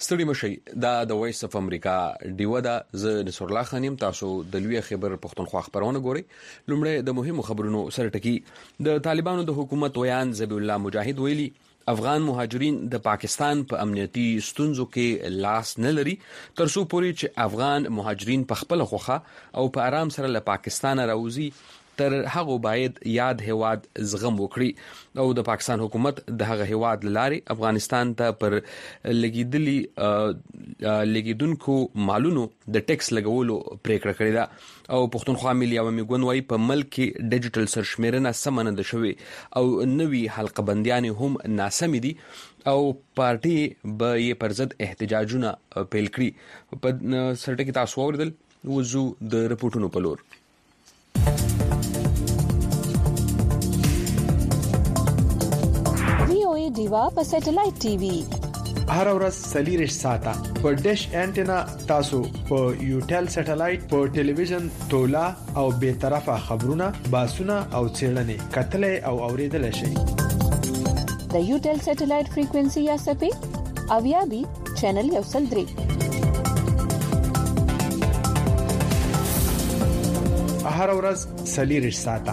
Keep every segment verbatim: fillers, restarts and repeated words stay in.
ستړي مشي دا د وایس اف امریکا دیو دا ز نصر الله خانیم تاسو د لوی خبر پښتونخوا خبرونه ګوري. لومړی د مهمو خبرونو سره ټکی د طالبانو د حکومت ویان ذبیح الله مجاهد ویلي افغان مهاجرین د پاکستان په امنیتي ستونزو کې لاس نه لري ترڅو پورې چې افغان مهاجرین په خپل خوخه او په آرام سره له پاکستان راوځي تر هغه باید یاد هواد زغم وکړي او د پاکستان حکومت د هغه هواد لاري افغانستان ته پر لګیدلی لګیدونکو مالونو د ټیکس لګولو پریکړه کړې ده او پښتونخوا ملي عوامي ګوند وايي په ملک کې ډیجیټل سرشمیرنه سمنه شوې او نوي حلقه بنديان هم ناسمې دي او پارټي به یې پر ضد احتجاجونه پیل کړي. په سرټه کې تاسو اوریدل وزو د رپورټونو په لور. دیوا په سټلایټ ټي وي هر ورځ سلیریش ساته په ډیش انټینا تاسو په یوټل سټلایټ په ټلویزیون تولا او به طرفه خبرونه باسونه او چیرلنې کتلې او اوریدل شي. د یوټل سټلایټ فریکوئنسي یا سپې اویا بي چینل یو سل درې هر ورځ سلیریش ساته.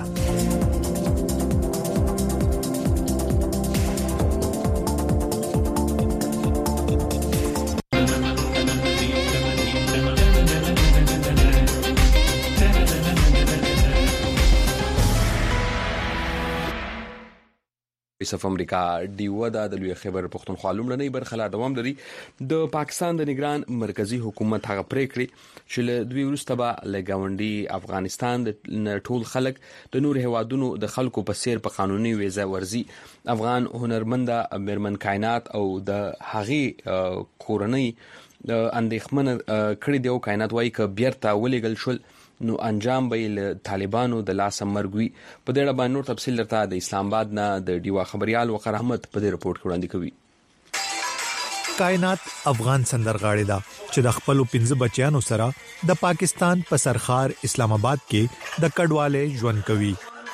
وایس اف امریکا دیو دا د لوی خبر پښتونخوا لومړنۍ برخه لا دوام لري. د پاکستان د نگران مرکزی حکومت هغه پریکړې چې له دوی وروسته به لګاونډي افغانستان د ټول خلک د نور هوادونو د خلکو په سیر په قانوني ویزه ورزي. افغان هنرمند مرمن کائنات او د هغي کورنۍ اندېښمن کړي دی او کائنات وايي ک بیرته ولېګل شول نو انجام به له طالبانو د لاس مرګوي. په دې اړه باندې نور تفصیل درته د اسلام آباد نه د ډیوا خبريال وقار احمد په دې رپورت کې وړاندې کوي. کائنات افغان سندرغاړي دا چې د خپل پنځه بچیانو سره د پاکستان په سرخار اسلام آباد کې د کډواله ژوند کوي.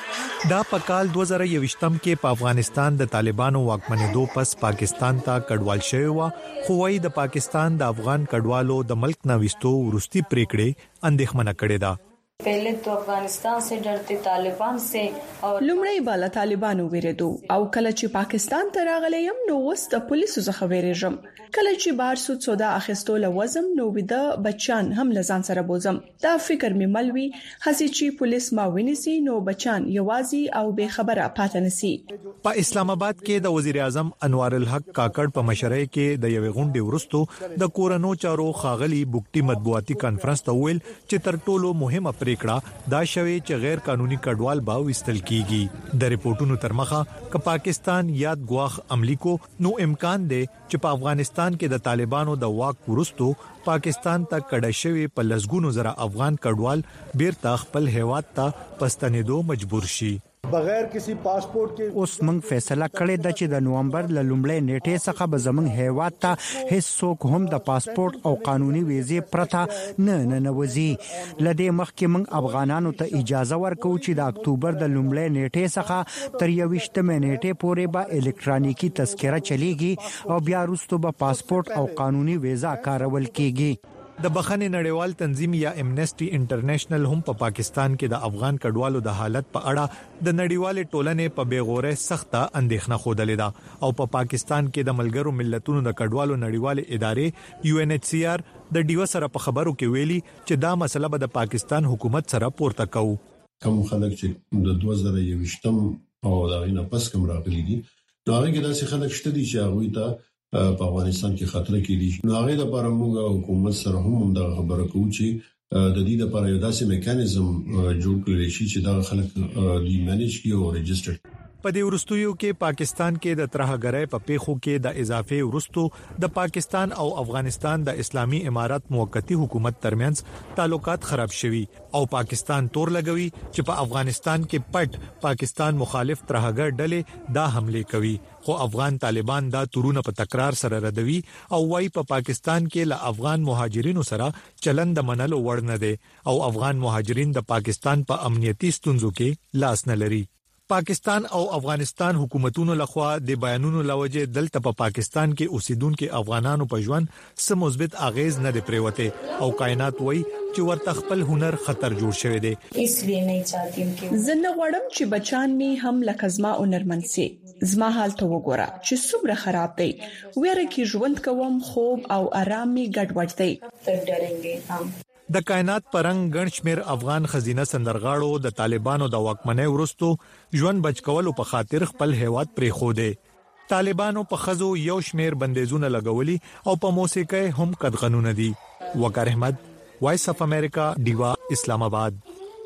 دا په کال دو هزار یوویشتم کې په افغانستان د طالبانو واکمنېدو پس پاکستان ته کډوال شوی و خو وايي د پاکستان د افغان کډوالو د ملک نوښتو ورستي پریکړې اندېښمنه کړې ده. पहले तो अफगानिस्तान से डरते तालिबान से और لومړی بالا طالبانو ویریدو او کله چې پاکستان ته راغلیم نو وس د پولیسو څخه ویریږم. کله چې بهر سود سودا اخیستو لوزم نو بده بچان هم لزان سره بوزم. دا فکر می ملوي هسي چې پولیس ما ونیسي نو بچان یوازي او به خبره پاتې نسی. په اسلام آباد کې د وزیر اعظم انوار الحق کاکړ په مشرۍ کې د یوې غونډې ورستو د کورونو چارو خاغلی بوکټي مطبوعاتي کانفرنس ته ویل چې تر ټولو مهمه پریکړه دا شوی چې غیر قانوني کډوال به وستل کیږي. د ریپورتونو ترمخه ک پاکستان یاد غواخ عملی کو نو امکان دی چې په افغانستان کې د طالبانو د واک ورستو پاکستان ته کډه شوی په لزګونو زره افغان کډوال بیرته خپل هیواد ته پستنېدو مجبور شي. بغیر کسی پاسپورت کې اوس موږ فیصله کړې ده چې د نومبر ل لومړۍ نیټې څخه به زموږ هیواد ته هیڅ څوک هم د پاسپورت او قانوني ویزې پرته نه نه نوځي. لدې مخکې موږ افغانانو ته اجازه ورکو چې د اکتوبر د لومړۍ نیټې څخه تر یوویشتمې نیټې پورې به الکترونیکی تذکره چلیږي او بیا وروسته به پاسپورت او قانوني ویزا کارول کیږي. د بخښنې نړیوال تنظیم یا امنیسټي انټرنیشنل هم په پاکستان کې د افغان کډوالو د حالت په اړه د نړیوال ټولنې په بیغوره سخته اندېښنه خوده لیدا او په پا پاکستان کې د ملګرو ملتونو د کډوالو نړیوال ادارې یو ان ایچ سی آر د ډیو سره په خبرو کې ویلي چې دا مسله به د پاکستان حکومت سره پورته کوي. کوم خلک چې د دوه زره یوویشتم او دا غینه پس کوم راغلي دي نو هغه کې داسې خلک شته دي چې هغه ته په افغانستان کې خطر کې دي. نو هغه لپاره موږ حکومت سره هم دا خبره کوو چې د دې لپاره یو داسې میکانیزم جوړ کړی شي چې دا خلک دی مینیج کړي او ريجستر. په دې ورستیو کې پاکستان کې د ترهګرۍ په پیښو کې د اضافي ورستو د پاکستان او افغانستان د اسلامي امارات موقتی حکومت ترمنځ تعلقات خراب شوي او پاکستان تور لګوي چې په افغانستان کې پټ پاکستان مخالف ترهګر ډلې دا حمله کوي خو افغان طالبان دا تورونه په تکرار سره ردوي او وايي په پاکستان کې له افغان مهاجرینو سره چلند منلو وړ نه دي او افغان مهاجرین د پاکستان په امنیتي ستونزو کې لاس نه لري. پاکستان او افغانستان حکومتونو لخوا د بیانونو لوجه دلته په پا پاکستان کې اوسیدونکو افغانانو په ژوند سم مثبت اغیز نه دی پریوته او کائنات وای چې ورته خپل هنر خطر جوړ شوی دی. इसलिए नहीं चाहती हूं कि زنه غړم چې بچان می هم لکزما هنرمند سي زما حال ته وګوره چې څومره خراب دی ویره کې ژوند کوم خوب او آرام می ګډوډ دی. तक डरेंगे हम. د کائنات پرنګ ګڼشمیر افغان خزینه سندرغاړو د طالبانو د واکمنۍ ورستو ژوند بچکولو په خاطر خپل هیواد پرې خو دی. طالبانو په خزو یو شمیر بندیزونه لګولي او په موسیقي هم قدغنونه دي. وقار احمد، وایس اف امریکا، دیوا، اسلام آباد.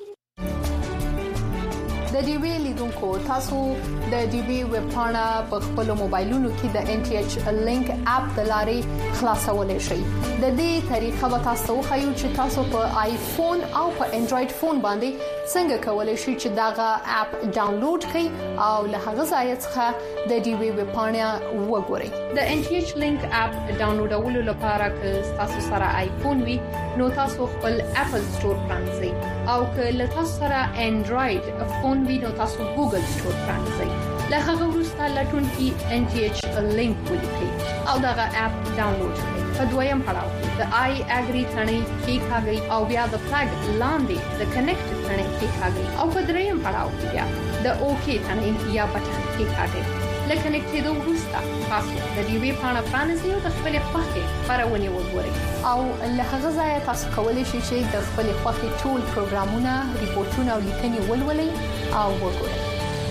د ډي وی لیدونکو تاسو د ډي وی ویب پاڼه په خپل موبایلونو کې د ان ټي ایچ لینک اپ د لارې خلاصولای شئ. د دې طریقه به تاسو خو چې تاسو په آیفون او په انډراید فون باندې څنګه کولای شئ چې داغه اپ ډاونلوډ کړئ او له هغه ځای څخه د ډي وی ویب پاڼه وګورئ. د ان ټي ایچ لینک اپ ډاونلوډولو لپاره که تاسو سره آیفون وي نو تاسو خپل اپل سٹور پرانځئ او که له تاسو سره انډراید فون وي نو تاسو ګوګل سٹور پرانځئ. له هغه وروسته لټون کې ان ټي ایچ لینک ولیکئ او دغه اپ ډاونلوډ کړئ. په دویم پړاو کې د آی اګری ثنې کې کاږي او بیا د فلګ لاندې د کنیکټ ثنې کې کاږي او په دریم پړاو کې بیا د اوکی ثنې یا بټن کې کاږي. لکه نکټېدو وروسته تاسو د دې وی پاڼه پرانځئ او د خپل خوښې خبرونه وګورئ او له هغه ځای تاسو کولی شئ چې د خپل خوښې ټول پروګرامونه، ریپورتونه او لیکنې ولولئ او وګورئ.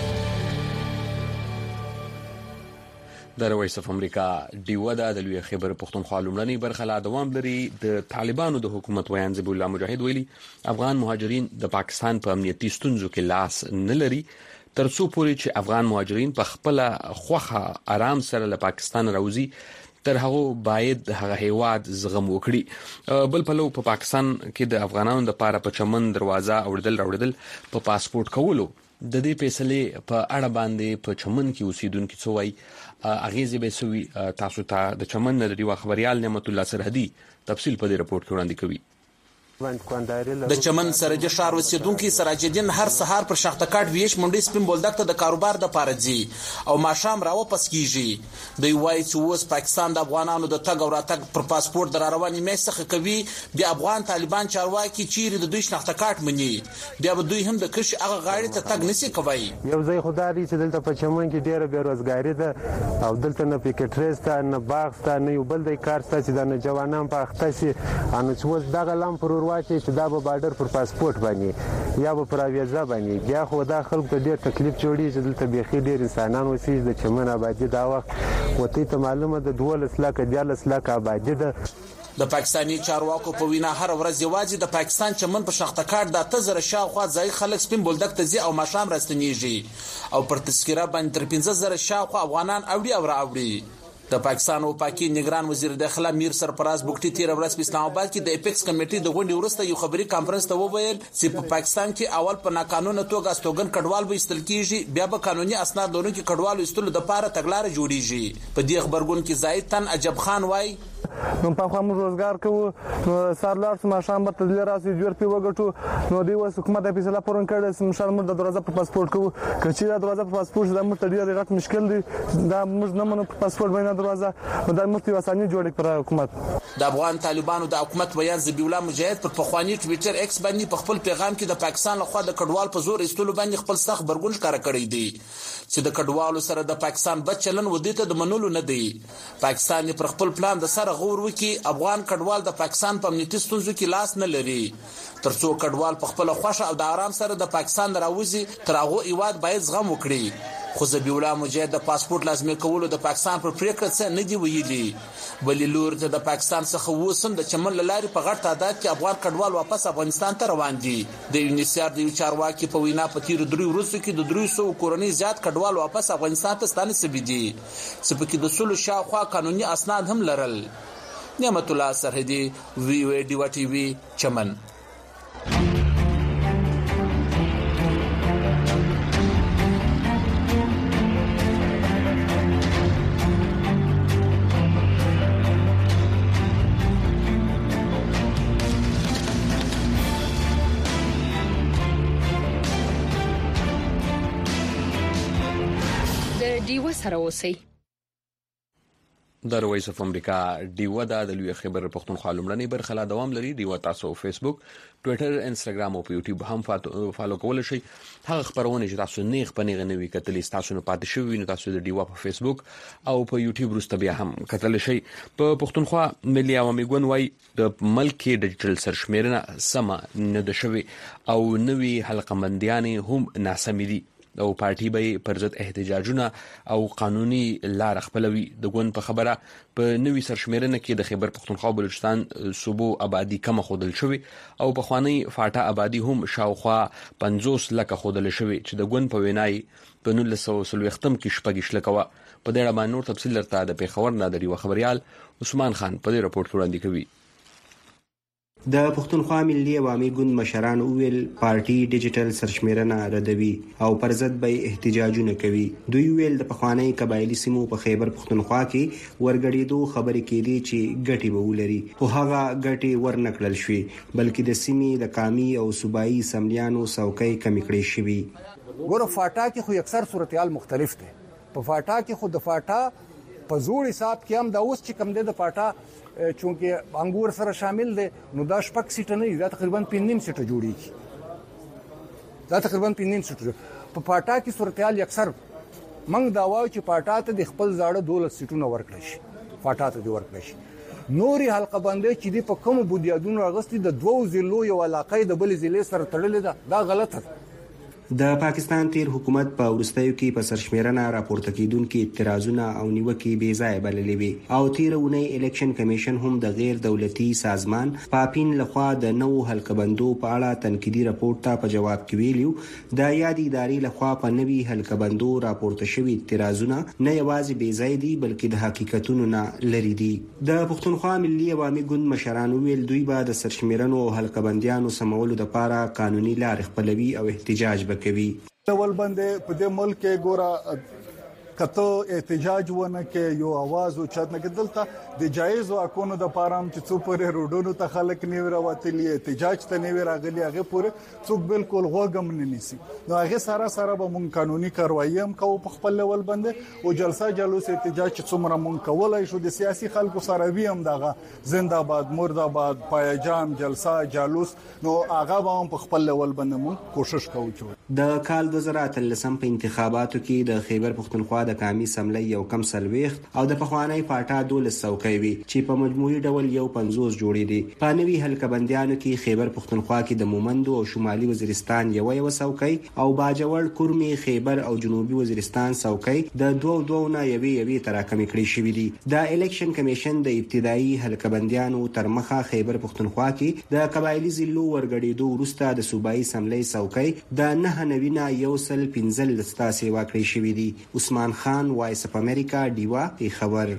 د وایس اف امریکا دیوا د لوی خبر پښتونخوا لومړنی برخه لا دوام لري. د طالبانو د حکومت ویان ذبیح الله مجاهد ویلي افغان مهاجرین د پاکستان په امنیتي ستونزو کې لاس نه لري ترڅو پورې چې افغان مهاجرین په خپل خوخه آرام سره له پاکستان راوځي تر هغه باید هغه هیواد زغم وکړي. بل په لو په پا پاکستان کې د افغانانو لپاره په چمن دروازه اوردل راوړل په پا پاسپورت کولو د دې فیصله په اړه باندې په چمن کې اوسیدونکو څوي اغیزه به سوي. تاسو ته د چمن د ریوا خبريال نعمت الله سرحدي تفصیل په دې رپورت کې وړاندې کوي. د چمن سرجه شهر اوسیدونکو سراجدین هر سهار پر شختکاټ ویش منډي سپین بولدک ته د کاروبار د پاره ځي او ماشام راو پس کیږي. دوی وایي چې اوس پاکستان د افغانانو د تګ او راتګ پر پاسپورت در رواني میسخه کوي. بیا افغان طالبان چارواکي چیرې د دوی شختکاټ مني بیا به دوی هم د کش هغه غاړي ته تګ نسی کوي. یو ځای خدای چې دلته په چمن کې ډیره بیروزګاری ده او دلته نه پکټریز ته نه باغ ته نه یو بل د کار ته چې د جوانان په اخته سي ان چې اوس دغه لام پر واچي چې دا به بارډر پر پاسپورت باندې یا به پر ویزا باندې بیا خو دا خلک ته ډېر تکلیف جوړي چې دلته بيخي ډېر انسانان وسیږي. د چمن آبادی دا وخت وته ته معلومه ده دولس لک دیالس لک آبادی ده. د پاکستاني چارواکو په وینا هر ورځ یوازې د پاکستان چمن په شختکاټ د تزر شاوخوا ځای خلک سپین بولدک ته ځي او ماشام راستنیږي او پر تذکره باندې تر پنځه زره شاوخوا افغانان اوړي او راوړي. د پاکستان او پاکي نگران وزیر داخله میر سرفراز بوکټي تیر ورځ په اسلام آباد کې د اپیکس کمیټې د غونډې وروسته یو خبري کانفرنس ته وویل چې په پاکستان کې اول په ناقانونه توګه استوګن کډوال به استل کیږي بیا به قانوني اسناد لرونکي کډوال استلو د پاره تګلار جوړیږي. په دې خبرګون کې زاید تن عجب خان وای نو په کوم روزګار کوو نو سارلار سم شام به تدلی راسي جوړ پی وګټو نو دی وس حکومت په فیصله پرون کړه سم شرم د دروازه په پاسپورت کوو کچې د دروازه په پاسپورت د مر تدلی غټ مشکل دی دا موږ نه منو په پاسپورت باندې دروازه د مفتي وسانی جوړ پر حکومت. د افغان طالبانو د حکومت ویان ذبیح الله مجاهد پر پخوانی ټوئیټر ایکس باندې په خپل پیغام کې د پاکستان لخوا د کډوال په زور استلو باندې خپل سخت برګون ښکارا کړی دی چې د کډوالو سره د پاکستان بد چلن ودیته د منولو نه دی. پاکستان پر خپل پلان د سره غور وکي افغان کډوال د پاکستان په امنیتي ستونزو کې لاس نه لري ترڅو کډوال په خپل خوښه او د آرام سره د پاکستان راوځي تر هغه ایواد باید زغم وکړي. خو ذبیح الله مجاهد د پاسپورت لازمي کولو د پاکستان پر پریکړه څه نه دی ویلي بلې لور ته د پاکستان څخه وسم د چمن لاري په غټ تعداد کې افغان کډوال واپس افغانستان ته روان دي. د یونیسیار د یو چارواکي په وینا په تیر درې ورځو کې د درې سوه کورنۍ زیات کډوال واپس افغانستان ته ستانه سوي دي چې په کې د سلو شاوخوا قانوني اسناد هم لرل. نعمت الله سرحدي وی وی ډیوا ټي وی چمن. د ډیو سره اوسئ. د وایس اف امریکا ډیو د لوی خبر پښتونخوا لمړنۍ برخه لا دوام لري. ډیو تاسو فیسبوک، ټوئیټر، انستګرام او یوټیوب هم فالو کول شي. هغه خبرونه چې تاسو نه خپنیغه نوي کتلې تاسو نه پاتې شوی نو تاسو د ډیو په فیسبوک او په یوټیوب وروسته بیا هم کتل شي. په پښتونخوا ملي عوامي ګوند وای د ملک ډیجیټل سرشمیرنه سم نه د شوی او نوي حلقه منديانې هم ناسمې دي او پارټي به پر ضد احتجاجونه او قانوني لار خپلوي. د ګوند په خبره په نوي سرشمیرنه کې د خیبر پښتونخوا بلوچستان صوبو آبادی کم خودل شوی او په خوانی فاټا آبادی هم شاوخوا پنځوس لکه خودل شوی چې د ګوند په وینای په نولس سوه ختم کې شپږ لکه په دې اړه نور تفصیل لرته د پیښور نه د خبريال عثمان خان په دې راپورټ وړاندې کوي. د پښتونخوا ملي عوامي ګوند مشران ویل پارټي ډیجیټل سرشمیرنه ردوي او پر ضد به احتجاجونه کوي. دوی ویل د پخوانی قبایلی سیمو په خیبر پښتونخوا کې ورګړېدو خبرې کېدي چې ګټي به ولري خو هغه ګټي ورنکړل شوې بلکې د سیمې د قامي او صوبایي سملیانو څوکۍ کمې کړې شوې. ګوره فاټا کې خو اکثر صورتحال مختلف دي. په فاټا کې خو د فاټا په زوړ حساب کې هم دا اوس چې کم دی د فاټا چونکه انګور سره شامل دي نو دا شپږ سیټه نه دي تقریبا پنځم سیټه جوړیږي. دا تقریبا پنځم سیټه په پاټا کې صورتحال اکثر منګ دا وایي چې پاټا ته د خپل ځاړه دولس سیټونه ورکړي شي. پاټا ته دی ورکړي شي. نوري حلقه باندې چې دی په کوم بنیادونو راغستي د دوو ضلعو یو علاقې د بل ضلع سره تړلې ده. دا غلطه ده. د پاکستان تیر حکومت په ورستیو کې په سرشمیرنه راپورته کیدونکو اعتراضونه او نیوکې بې ځای بللې وي او تیرونه الیکشن کمیشن هم د غیر دولتي سازمان پاپین لخوا د نو حلقه بندو په اړه تنقیدي راپورټ ته په جواب کې ویلو د یادې ادارې لخوا په نوي حلقه بندو راپورته شوی اعتراضونه نه یوازې بې ځای دي بلکې د حقیقتونو نه لري دي. د پښتونخوا ملي عوامي ګوند مشران ویل دوی به د سرشمیرنو او حلقه بندیانو سمولو لپاره قانوني لار خپلوي او احتجاج کوي. ول باندې په دې ملک کې ګوره کته احتجاج ونه کې یو आवाज او چت نه کېدلته د جایز واکونو د پارام چې څو پرې روډونو ته خلک نیو راوتلی احتجاج ته نیو راغلي هغه پورې څوک بالکل غوګم نه نیسی. نو هغه سره سره به مون قانوني کاروایی هم کوو په خپل لیول باندې او جلسه جلوس احتجاج چې څومره مون کولای شو د سیاسي خلکو سره وی هم دغه زنده‌باد مرده‌باد پایجام جلسه جلوس نو هغه هم په خپل لیول باندې مون کوشش کوو. د کال دوه زره اتلسم په انتخاباتو کې د خیبر پښتونخوا د قامي سملې یو کم سلويخت او د پخوانی پاټا دولس څوکۍ وي چې په مجموعي ډول یو پنځوس جوړې دي. په نوي حلقه بندیانو کې خیبر پښتونخوا کې د مومندو او شمالي وزیرستان یو یو څوکۍ او باجوړ کورمي خیبر او جنوبي وزیرستان څوکۍ د دوه دوه نه یوي یوي تراکمې کړې شوې دي. د الیکشن کمیشن د ابتدایي حلقه بندیانو تر مخه خیبر پښتونخوا کې د قبایلی ضلعو ورګړېدو وروسته د صوبایي سملې څوکۍ د نه نوینا یو سل پنځل لستا سیوا کړی شوې دي. عثمان خان، وایس اف امریکا، ډیوا پیښور.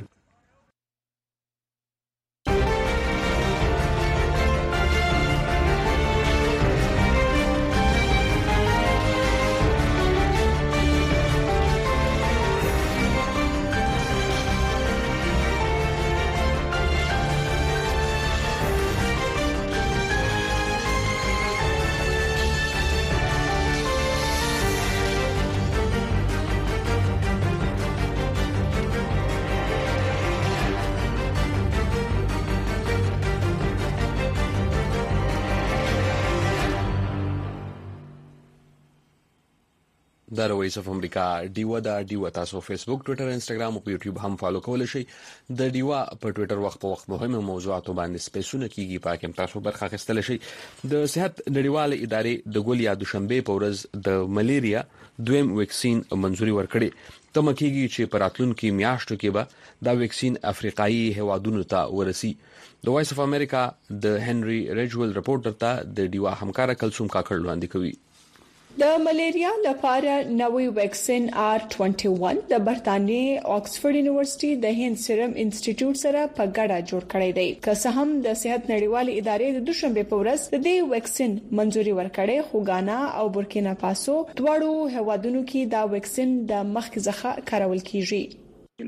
د وایس اف امریکا ډیو دا ډیو تاسو فیسبوک، ټوئیټر، انستګرام او یوټیوب هم فالو کولای شئ. د ډیو په ټوئیټر وخت په وخت مهمه موضوعاتو باندې سپیسونه کیږي پاکم تاسو برخه اخیستل شئ. د صحت نړیواله ادارې د ګول یا دوشنبه په ورځ د ملیریا دویم ویکسین منزوري ورکړي. تم کیږي چې پراتلونکو میاشتو کې به دا ویکسین افریقایي هوادونو ته ورسي. د وایس اف امریکا د هنري ریجول رپورټر ته د ډیو همکار کلثوم کاکړ وړاندې کوي. د ملیریا لپاره نوې ویکسین آر اکیس یک د برتانیې آکسفورد یونیورسيټي د هند سیرم انسټیټیوټ سره په ګډه جوړ کړی دی. که څه هم د صحت نړیوالې ادارې د دوشنبه په ورځ د دې ویکسین منزوري ورکړې، خو غانا او بورکینا فاسو دواړو هوادونو کې دا ویکسین د مخکې څخه کارول کیږي.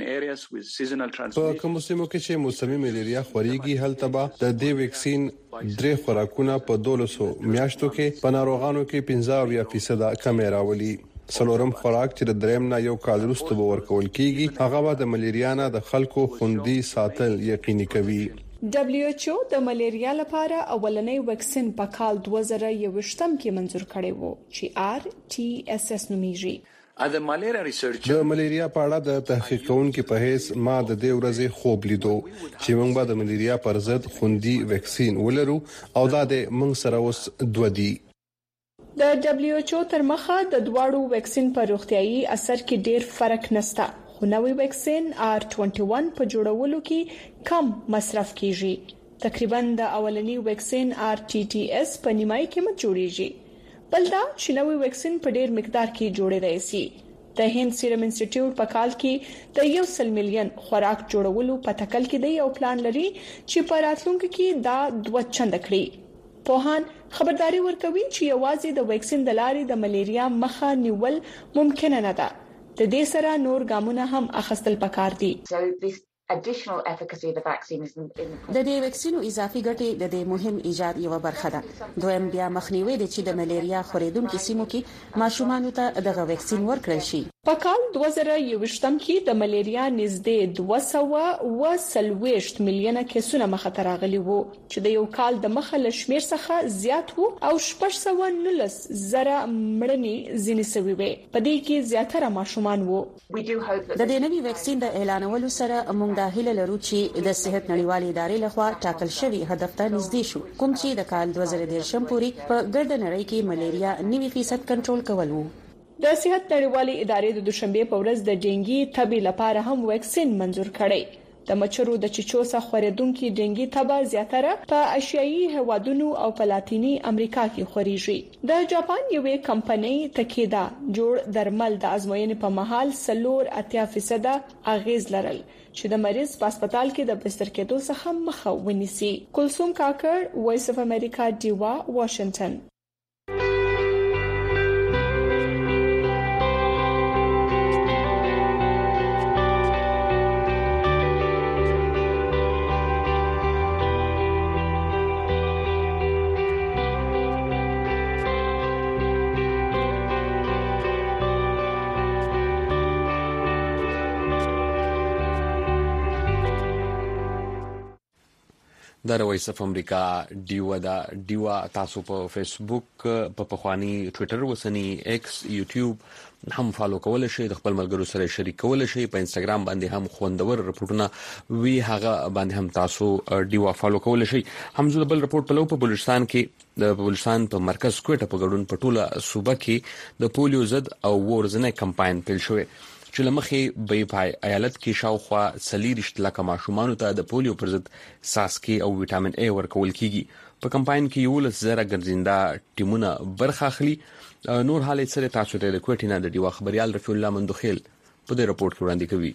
په کوم سیمو کې چې موسمي ملیریا خوريږي هلته به د دې ویکسین درې خوراکونه په دولسو میاشتو کې په ناروغانو کې پنځه اویا فیصد کمی راولي. څلورم خوراک چې د دریم نه یو کال وروسته به ورکول کیږي هغه به د ملیریا نه د خلکو خوندي ساتل یقیني کوي. دبليو ایچ او د ملیریا لپاره اولنۍ ویکسین په کال دوه زره یوویشتم کې منزور کړی و چې آر ټي اس اس نومیږي. د ملیریا په اړه د تحقیق کوونکو په هیڅ ما د دې ورځې خوب لیدو چې موږ به د ملیریا پر ضد خوندي ویکسین ولرو او دا د موږ سره اوس دوه دی. د دبليو ایچ او تر مخه د دواړو ویکسین په روغتيایي اثر کې ډیر فرق نشته. خو نوې ویکسین آر اکیس په جوړولو کې کم مصرف کیږي. تقریبا د اولنی ویکسین آر ټي ټي اس په نیمای قیمت جوړیږي. بل دا چې نوې ویکسین په ډیر مقدار کې جوړیدای شي. د هند سیرم انسټیټیوټ په کال کې د یو سل میلیون خوراک جوړولو په تکل کې دی او پلان لري چې په راتلونکي کې دا دوه چند کړي. پوهان خبرداري ورکوي چې یوازې د ویکسین د لارې د ملیریا مخه نیول ممکن نه ده. د دې سره نور ګامونه هم اخیستل پکار دي. د دې ویکسینو اضافي ګټې د دې مهم ایجاد یو برخه ده. دویم بیا مخنیوي د چې د ملیریا خورېدونکو سیمو کې ماشومان ته دغه ویکسین ورکړل شي. په کال دوه زره یوویشتم کې د ملیریا نږدې دوه سوه اوه څلوېښت میلیونه کیسونه مخه ته راغلي وو چې د یو کال د مخه له شمېر څخه زیات وو او شپږ سوه نولس زره مړینې ځینې شوې وې. په دې کې زیاتره ماشومان وو. د دې نوي ویکسین د اعلانولو سره موږ د هیله لرو چې د صحت نړیوالې ادارې لخوا ټاکل شوی هدف ته نږدې شو کوم چې د کال دوه زره دېرشم پورې په ګرد نړۍ کې ملیریا نوي فیصد کنټرول کول وو. د صحت نړیوالې ادارې د دوشنبه په ورځ د ډینګي تبي لپاره هم ویکسین منزور کړی. د مچرو د چیچو څخه خورېدونکو ډینګي تبه زیاتره په ایشیایي هوادونو او په لاتینی امریکا کې خوريږي. د جاپان یوې کمپنۍ تکیدا جوړ درمل د ازموینې په مهال سلور اتیا فیصد اغیز لرل چې د مریض په هسپتال کې د بستر کېدو څخه مخه ونیسي. کلثوم کاکړ، وایس اف امریکا، دیوا، واشنگټن. د رويس اف امریکا دیوا دا دیوا تاسو په فیسبوک په پخوانی ټوئیټر وسنی ایکس یوټیوب هم فالو کول شئ. د خپل ملګرو سره شریک کول شئ. په انستګرام باندې هم خوندور رپورټونه وی هغه باندې هم تاسو دیوا فالو کول شئ. هم زه بل رپورټ په لو په بلوچستان کې د بلوچستان په مرکز کوټه په ګډون په ټوله صوبه کې د پولیو ضد او ورزنه کمپاین پیل شوی چې لمخې به په ایالت کې شاوخوا سلیریشت لکه ماشومان ته د پولیو پر ضد ساسکي او وټامین ای ورکول کیږي. په کمپاین کې یو لس زره ګرځنده ټیمونه برخه اخلي. نور حالت سره تاسو ته د کوټینا د دیوا خبريال رفیع الله مندوخیل په دې رپورت کې وړاندې کوي.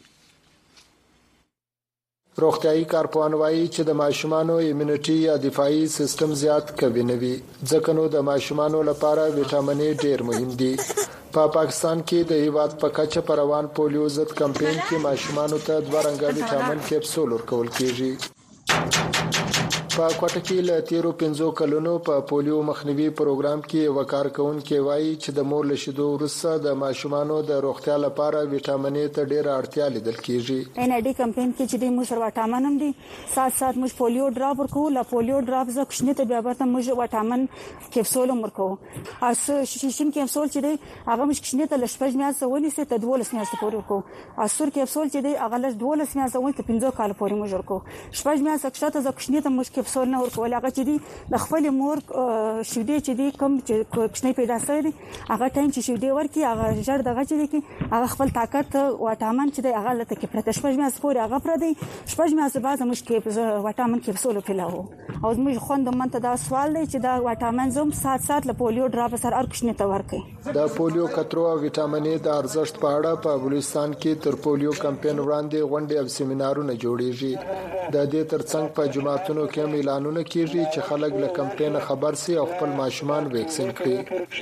روغتيایي کارپوهان وایي چې د ماشومانو ایمونټي یا دفاعي سیستم زیات قوي نه وي ځکه نو د ماشومانو لپاره وټامین ډیر مهم دي. په پا پاکستان کې د هیواد په کچه پر روان پولیو ضد کمپاین کې ماشومانو ته دوه رنګه وټامین کیپسول ورکول کیږي. په کوټه کې له تیرو پنځو کلونو په پولیو مخنیوي پروګرام کې وکارکونکو وایي چې د مور له شیدو وروسته د ماشومانو د روغتیا لپاره وټامین ته ډیره اړتیا لیدل کیږي. ان اډي کمپاین کې چې د موږ وټامین هم دي سات سات موږ پولیو ډراپ ورکو. لا پولیو ډراپ ز کوښنه ته بیا ورته موږ وټامین کیپسول ورکو. اس شیشم کیپسول چې دی هغه موږ کوښنه ته لشپږ میاشتې ونیسه ته دولس میاشتې پورې ورکو. اسور کیپسول چې دی هغه لږ دولس میاشتې ونیسه پنځه کال پورې موږ ورکو. شپږ میاشتې کښته ز کوښنه ته موږ کیپسول نه ورکول. هغه چې دی د خپل مور شیدې چې دی کوم چې کوښنه پیدا شوی هغه ټایم چې شیدې ورکی هغه جړ دغه چې دی کی هغه خپل طاقت وټامین چې دی هغه لته کې پرته شپږ میاشتې پورې هغه پر دی شپږ میاشتې بعد موږ کې وټامین کیپسول پیلاو. او موږ خوند منته دا سوال دی چې دا وټامین زوم سات سات له پولیو ډراپ سره ار کوښنه ته ورکي. د پولیو کترو او وټامین د ارزښت په اړه په بلوچستان کې تر پولیو کمپاین وړاندې غونډې او سیمینارونه جوړیږي. د دې ترڅنګ په جماعتونو کې اعلانونه کیږي چې خلک له کمپاین خبر سي او خپل ماشومان ویکسین کړي.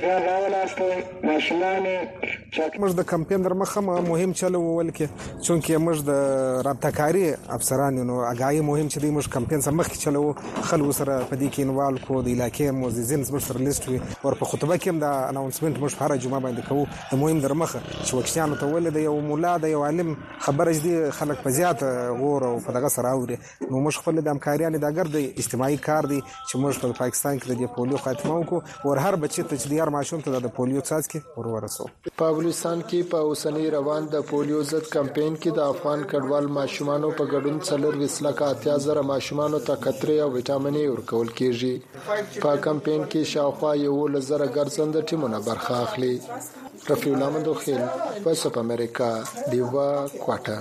موږ د کمپاین در مخه مهم چلو ول کې چونکه موږ د رابطه‌کاري افسرانو نو اگاهي مهم چې موږ کمپاین سره مخ کې چلو خلکو سره په دې کې انوال کو د علاقې موززین زموږ سره لیست وي او په خطبه کې هم دا اناونسمنت موږ هر جمعه باندې کوو. د مهم در مخه چې وکشانو ته ول د یو مولا د یو عالم خبره دي خلک په زیات غور او په دغه سره اوري. نو موږ خپل د امکاریانو د ګرد اجتماعي کار دی چې موږ په پاکستان کې د پولیو خاتمه وکړو او هر بچی ته چې د هر ماشوم ته د پولیو څاڅکي ورورسو. په افغانستان کې په اوسنۍ روان د پولیو ضد کمپاین کې د افغان کډوال ماشومانو په ګډون څلور وسلکه اتیا زره ماشومانو ته کترې او وټامینې ورکول کیږي. په کمپاین کې شاوخوا یو لزر ګرځنده ټیمونه برخه اخلي. رفیع الله مندوخیل، وایس اف امریکا، دیوا کوټه.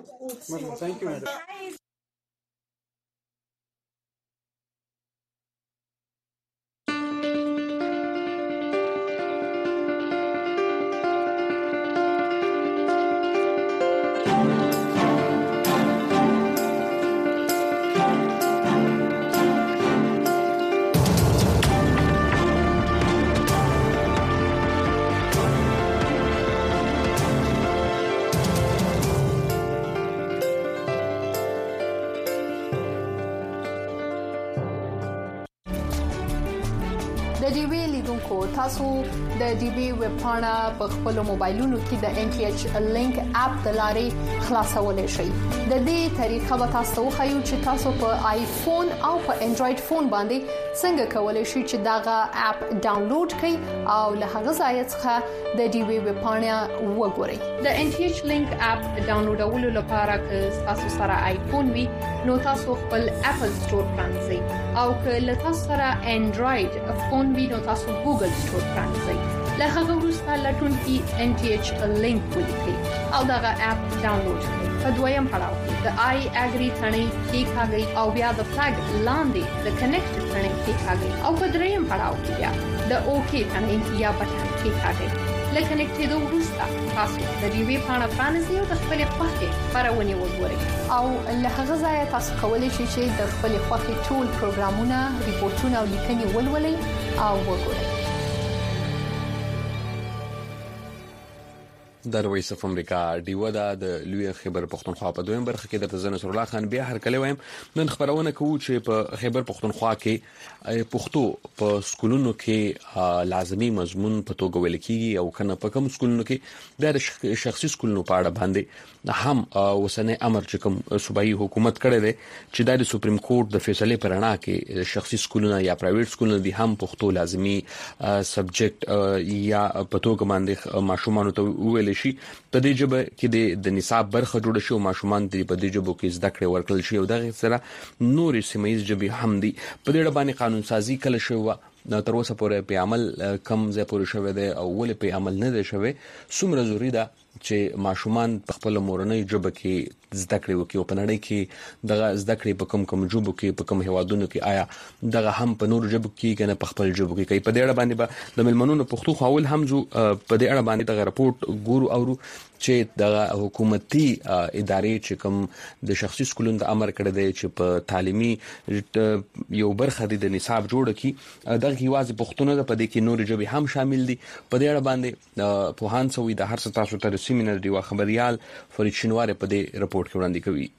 تاسو د ډي بي ویب پاڼه په خپل موبایلونو کې د ان ټي ایچ لینک اپ د لارې خلاصولای شئ. د دې طریقه به تاسو خو چې تاسو په آیفون او په انډراید فون باندې څنګه کولای شئ چې داغه اپ ډاونلوډ کړئ او له هغه ځای څخه د ډي بي ویب پاڼه وګورئ. د ان ټي ایچ لینک اپ ډاونلوډولو لپاره که تاسو سره آیفون وي نو تاسو خپل اپل سٹور پرانځئ او که له تاسو سره انډراید فون وي نو تاسو ګوګل سٹور پرانځئ. له هغه وروسته لټون کې ان ټي ایچ لینک ولیکئ او داغه اپ ډاونلوډ کړئ. په دویم پړاو کې د آی اګری ثنې کلیکاږئ او بیا د فلګ لاندې د کنیکټ ثنې کلیکاږئ او په دریم پړاو کې بیا د اوکی ثنې یا بټن کلیکاږئ. لکه کنیکټېدو وروسته تاسو د ډي وی پاڼه پرانیزئ او د خپل خوښې خبرونه وګورئ او له هغه ځای تاسو کولی شئ چې د خپل خوښې ټول پروګرامونه، ریپورتونه او لیکنې ولولئ او وګورئ. د وایس اف امریکا دیو دا د لوی خیبر پختونخوا په دویم برخه کې د نصر الله خان بیا هر کله وایم نن خبرونه کوو چې په خیبر پختونخوا کې پښتو په سکولونو کې لازمی مضمون په توګه ویل کیږي او کنه په کوم سکولونو کې د شخصي سکولونو په اړه باندې هم وسنه امر چې کوم صوبایي حکومت کړی دی چې د سپریم کورټ د فیصله پر اړه کې شخصي سکولونه یا پرایویټ سکولونه دي هم پښتو لازمی سبجیکټ یا په توګه باندې ماشومان ته ویل شي. په دې جبه کې د نصاب برخه جوړ شي او ماشومان دې په دې جبو کې زده کړې ورکړل شي او دغه سره نور سیمایي جبه هم دي. په دې باندې قانون سازي کله شو تر اوسه پورې په عمل کم ځای پورې شوی دی او ولې په عمل نه دی شوی. څومره ضروری ده چې ماشومان په خپل مورنۍ ژبه کې زده کړې وکړي او په نړۍ کې دغه زده کړې په کوم کوم ژبو کې په کوم هوادونو کې آیا دغه هم په نور ژبو کې کنه په خپل ژبو کې کوي. په دې اړه باندې به د ملمنونو پښتو خاول هم جو په دې اړه باندې دغه رپورت ګورو او چې د حکومتي ادارې چې کوم د شخصي سکولونو د امر کړی دی چې په تعلیمي یو برخه د نصاب جوړ کړي دغه یوازې پښتون نه په دې کې نور ژبې هم شامل دي. په دې اړه باندې په هانسوي د هر څه تاسو ته سیمینار دی خبريال فرید شینوار په دې رپورت کې وړاندې کوي.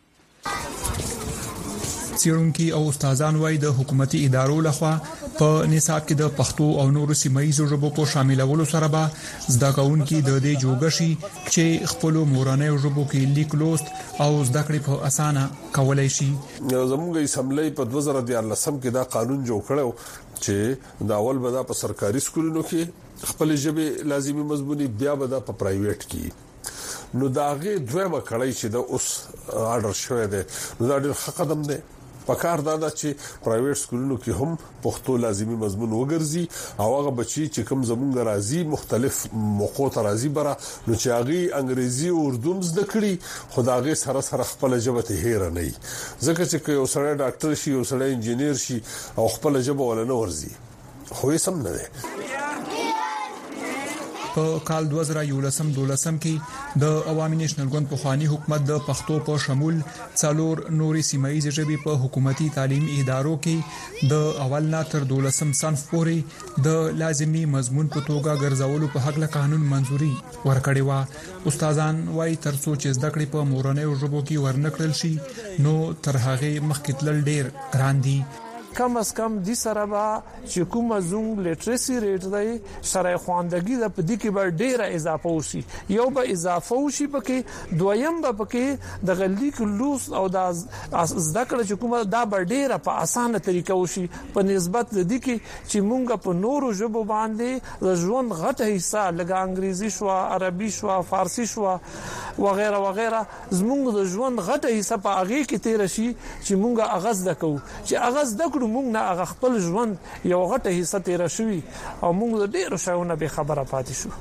څېړونکي او استادان وايي د حکومتي ادارو لخوا په نصاب کې د پښتو او نورو سیمایي ژبو په شاملولو سره به زده کوونکي د دې جوګشي چې خپل مورانه ژبو کې لیک لوست او زده کړې په اسانه کولای شي. زموږ اسمبلی په دوه زره دیارلسم کې دا قانون جوړ کړو چې دا اول به دا په سرکاري سکولونو کې خپل ژبه لازمي مضموني بیا به دا په پرایویټ کې نو داغه دویمه کړی چې دا اوس آرډر شوی دی نو دا ډېر ښه قدم دی. پکار دا ده چې پرایویټ سکولونو کې هم پښتو لازمي مضمون وګرځي او هغه بچي چې کوم زمونږ راځي مختلف موقعو ته راځي بره نو چې هغه انګريزي او اردو زده کړي خدایغه سره سره خپل ژبه ته هیر نه وي ځکه چې یو سړی ډاکټر شي یو سړی انجینیر شي او خپل ژبه ولنه ورزي خو یې سم نه ده. په په کال دوه زره یولسم دولسم کې د عوامي نېشنل ګوند په خواني حکومت د پښتو په شمول څلور نوري سیمایي ژبې په حکومتي تعلیمي ادارو کې د اول نه تر دولسم صنف پورې د لازمي مضمون په توګه ګرځولو په حق له قانون منزوري ورکړې و. استادان وايي ترڅو چې زده کړې په مورنۍ ژبو کې ورنکړل شي نو تر هغه مخکې تلل ډېر ګران دي. کم از کم د سره با چې کوم زوم لیټریسي ریټ دی سره خواندګي د پدې کې به ډیره اضافه وشي. یو به اضافه وشي پکې دویم به پکې د غلي کلوس او د زده کړه چې کومه دا به ډیره په اسانه طریقه وشي په نسبت د دې کې چې مونږ په نورو ژبو باندې د ژوند غټه حصہ لکه انګریزي شو عربي شو فارسی شو وغیرہ وغیرہ زمونږ د ژوند غټه حصہ په هغه کې تیر شي چې مونږ اغاز دکو چې اغاز دکړو مونږ نه هغه خپل ژوند یو غټه حصہ تیر شوی او مونږ د ډیرو شاونه به خبره پاتې شو.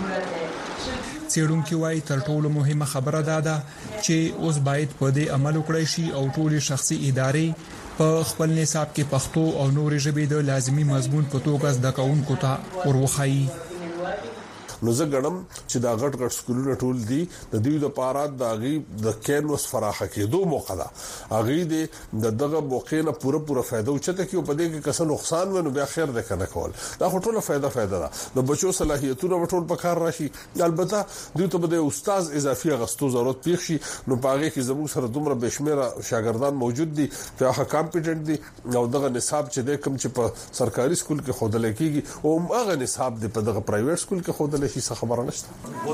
څېړونکو وايي تر ټولو مهمه خبره دا ده چې اوس باید په دې عمل وکړي شي او ټول شخصي ادارې په خپل نصاب کې پښتو او نورې ژبې د لازمي مضمون په توګه زده کوونکو ته وروخایي. نو زه ګڼم چې دا غټ غټ سکولونه ټول دي د دوی د پاره د غي د کینوس فراخه کېدو موقع ده هغه د دغه موقع نه پوره پوره فائدہ اوچته کې په دې کې کس نقصان ونه بیا خیر ده کنه کول دا ټوله فائدہ فائدہ ده د بچو صلاحیتونه ټول په کار راشي. البته دوی ته د استاد اضافي غستو ضرورت پیښ شي نو پاره کې زموږ سره دومره بشمیره شاګردان موجود دي چې هغه کمپټنټ دي او دغه نصاب چې د کوم چې په سرکاري سکول کې خودل کېږي او هغه نصاب د په دغه پرایویټ سکول کې خودل شي خبره نشته.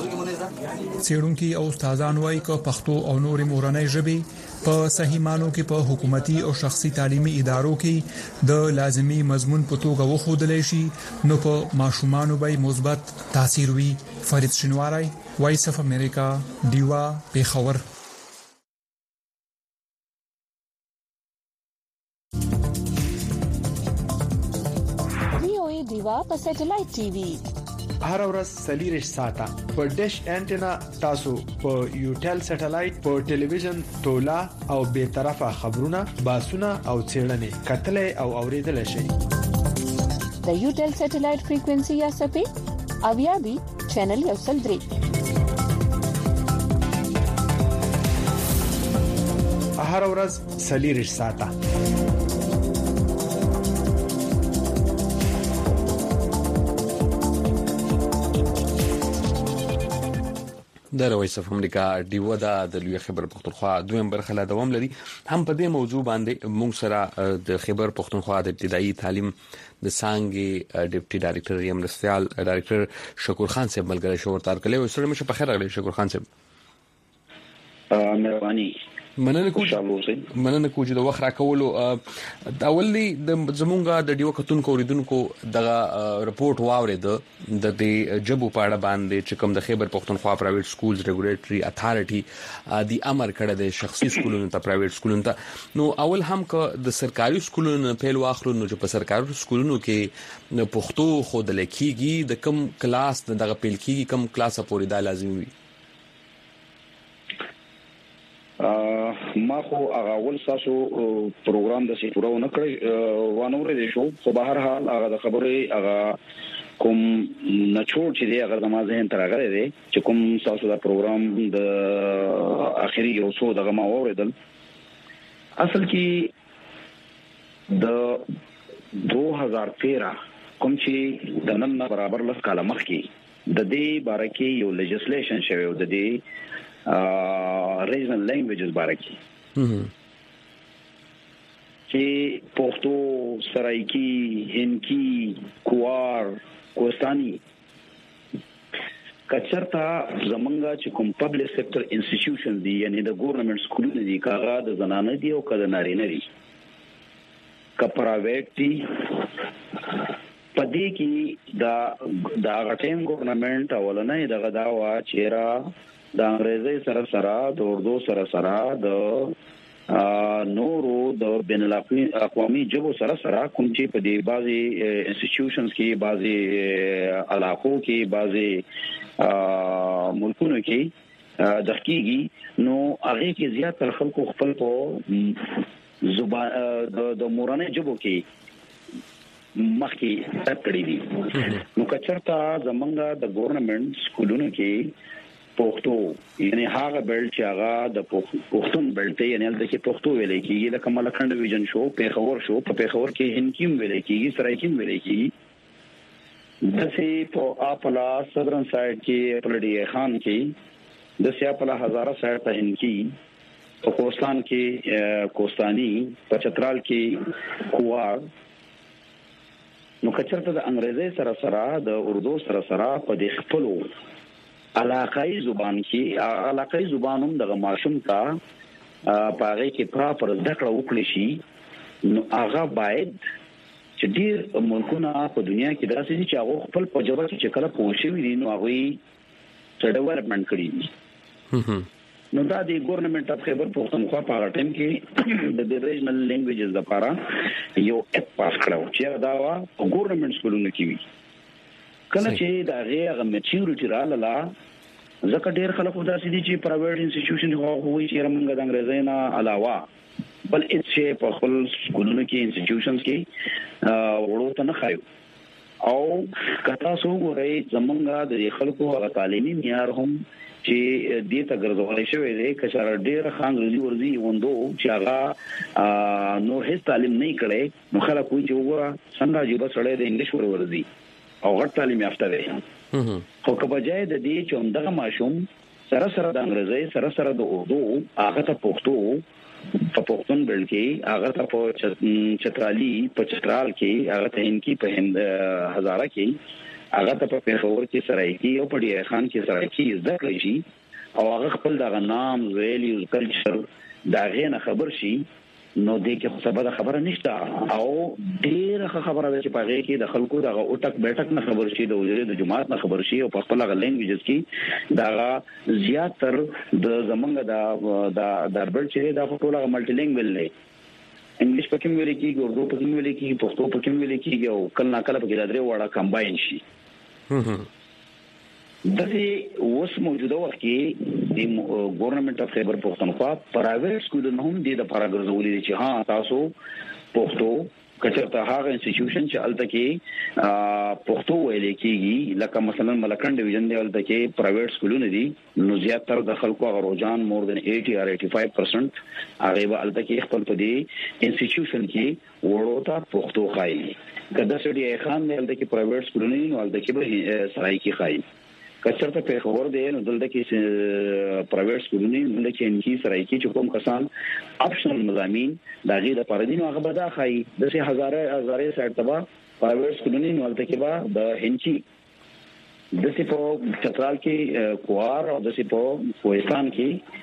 څېړونکو او استادان وايي چې پښتو او نورې مورنۍ ژبې په صحیح مانو کې په حکومتي او شخصي تعلیمي ادارو کې د لازمي مضمون په توګه وښودل شي نو په ماشومانو به مثبت تاثیر وي. فرید شینواری وایس اف امریکا دیوا پیښور. وی دیوا په سټلایټ ټي وي هر ورځ سلیریش ساته په ډیش انټینا تاسو په یوټل سټلایټ په ټلویزیون تولا او به طرفه خبرونه باسونه او چیرنې کتلې او اوریدل شي. د یوټل سټلایټ فریکوئنسي یا سپې اویا بي چینل یو سل درې هر ورځ سلیریش ساته د رويس اف امریکا دیو دا د لوی خبر پختونخوا دویم برخه لا دوام لري. هم په دې موضوع باندې موږ سره د خبر پختونخوا د ابتدایي تعلیم د سانګي ډیپټي ډایریکټر یم رسال ډایریکټر شکور خان صاحب ملګری شو ورته کړی و. سره مشه په خیر راغلی شکور خان صاحب. مهرباني مننه کوم مننه کوم چې د وخت راکولو دا ولې د زمونږه د ډیو کتونکو اوریدونکو دغه رپورت واورید د دې جبو پاړه باندې چې کوم د خیبر پختونخوا پرایویټ سکولز ریګولیټري اتھارټي د امر کړه د شخصي سکولونو ته پرایویټ سکولونو ته نو اول هم ک د سرکاري سکولونو پیل واخلو نو چې په سرکاري سکولونو کې پښتو خود لیکيږي د کم کلاس دغه پیل کیږي کم کلاس پورې دا لازمي وي. ما خو هغه ول تاسو پروګرام د سي پورو نه کړی وانه ورې شو خو به هر حال هغه د خبرې هغه کوم نچوړ چې دی هغه د ما ذهن تر هغه دی چې کوم تاسو دا پروګرام د اخري یو څو دغه ما اوریدل اصل کې د دو هزار تیرہ کوم چې د نن برابر لس کاله مخکې د دې باره کې یو لیجسلیشن شوی و د دې ریجنل لینګویجز باره کې چې پښتو سرایکی هندکی کوار کوستانی کچرتا زمونږه چې کوم پبلک سېکټر انسټیټیوشن دي یعنی د ګورنمنت سکولونه دي کاغه د زنانه دي او کله نارینه دي کا پرایویټ دي پدې کې دا دا غټیم ګورنمنت اولنې دغه دا وا چیرې د انګريزي سره سره د اردو سره سره د نورو د بین الاقوامي جبو سره سره کوم چې په دې بازي انسټیټیوشنز کې بازي علاقو کې بازي ملکونو کې دقیقي نو هغه کې زیات تر خلکو خپل په زبان د مورانه جبو کې مخکې تک کړی دي. نو کچرتا زمونږ د ګورنمنت سکولونو کې پښتو یعنی هغه بیلټ چې هغه د پښتون بیلټ یعنی د کې پښتو ویل کېږي لکه ملکند ویژن شو په خبر شو په خبر کې هندکیم ویل کېږي سرایکیم ویل کېږي دسي په اپلا صدرن سایډ کې پلډي خان کې د سیاپلا هزاره سایډ ته هندکی په کوستان کې کوستانی په چترال کې کوار نو کچرته د انګریزي سره سره د اردو سره سره په د خپلو علاقائی زبان کې علاقائی زبانوم د ماشوم ته پاره کې پراپر ذکر وکړي شي نو هغه باید چې ډیر ملکونه په دنیا کې دراسي چې هغه خپل په جواب کې کله پوښي وي نو هغه څه ډیولپمنٹ کړی نو دا د ګورنمنت اف خیبر پختونخوا په هغه ټیم کې د ریجنل لینګویجز لپاره یو اپ پاس کړو چې دا وا ګورنمنت سکولونو کې وي کله چې دا غیغه میچورټی رااله ځکه ډیر خلک داسې دي چې پرایویټ انسټیټیوشن هغه چې موږ د انګریزي نه علاوه بل هیڅ په خپل سکولونو کې انسټیټیوشنز کې وړو ته نه خایو او کتا سو غوړې زمونږه د خلکو هغه تعلیمي معیار هم چې دې ته ګرځولای شوی دی کچاره ډیر خانګرزي ورزي وندو چې هغه نو هیڅ تعلیم نه کړي نو خلک کوی چې وګوره څنګه جوړ سره د انګلیش ور ورزي او غټ تعلیم یافته دی خو که بجای د دې چې همدغه ماشوم سره سره د انګریزي سره سره د اردو هغه ته پښتو په پښتون بل کې هغه ته په چترالي په چترال کې هغه ته هندکی په هند هزاره کې هغه ته په پیښور کې سرایکی او په ډیر خان کې سرایکی زده کړی شي او هغه خپل دغه نام ویلیو کلچر دا غینه خبر شي نو دې کې خو سبا خبره نشته او ډیره خبره ده چې پاره کې د خلکو دغه اوټک بیٹک نه خبر شي د وزیر د جماعت نه خبر شي او په خپل غ لینګویجز کې دا زیاتر د زمونږ د د دربل چې دا ټول غ ملټي لینګویل نه انګلیش پکې ویل کېږي اردو پکې ویل کېږي پښتو پکې ویل کېږي او کله ناکله پکې درې وړه کمباین شي دغه اوس موجوده وخت کې د ګورنمنت اف خیبر پختونخوا پرایویټ سکولونو هم د پاراګرزولې چې ها تاسو پښتو کچرته هغه انسټیټیوشن چې الته کې پښتو ویل کېږي لکه مثلا ملکند ډیویژن دی الته کې پرایویټ سکولونه دي نو زیاتره د خلکو غروجان مور دن eighty or eighty-five percent هغه به الته کې خپل په دې انسټیټیوشن کې وړو ته پښتو خایي کله چې دی خان نه الته کې پرایویټ سکولونه نو الته کې به سړای کې خایي کچرته په خبر دی نو دلته کې پرایویټ سکولونه دلته کې انکی سره کې چې کوم کسان اپشنل مضامین د غیر لپاره دي نو هغه به دا خای د سه هزاره هزاره سایت تبا پرایویټ سکولونه نو دلته کې با د هنچی د سه په چترال کې کوار او د سه په کوهستان کې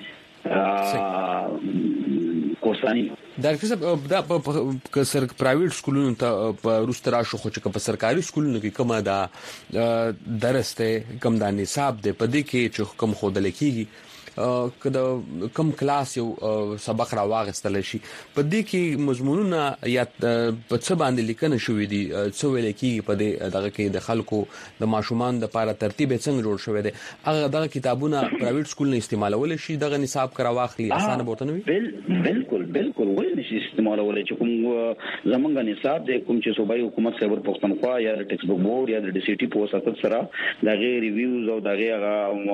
کوستانی ډاکټر صاحب دا په سر پرایویټ سکولونو ته په روسترا شو خو چې په سرکاري سکولونو کې کومه دا درسته کم د نصاب ده په دې کې چې کوم خودل کېږي کله کم کلاس یو سبق را واغستل شي په دې کې مضمونونه یا په څه باندې لیکنه شوې دي څه ویل کېږي په دې دغه کې د خلکو د ماشومان د لپاره ترتیب څنګه جوړ شوی دی هغه دغه کتابونه پرایویټ سکول نه استعمالول شي دغه نصاب کرا واخلي اسانه بوته نه وي بالکل بالکل ولې نشي استعمالول چې کوم زمونږ نصاب د کوم چې صوبایي حکومت خیبر پختونخوا یا د ټیکس بک بورډ یا د ډي سي ټي په واسطه سره د غیر ریویوز او د غیر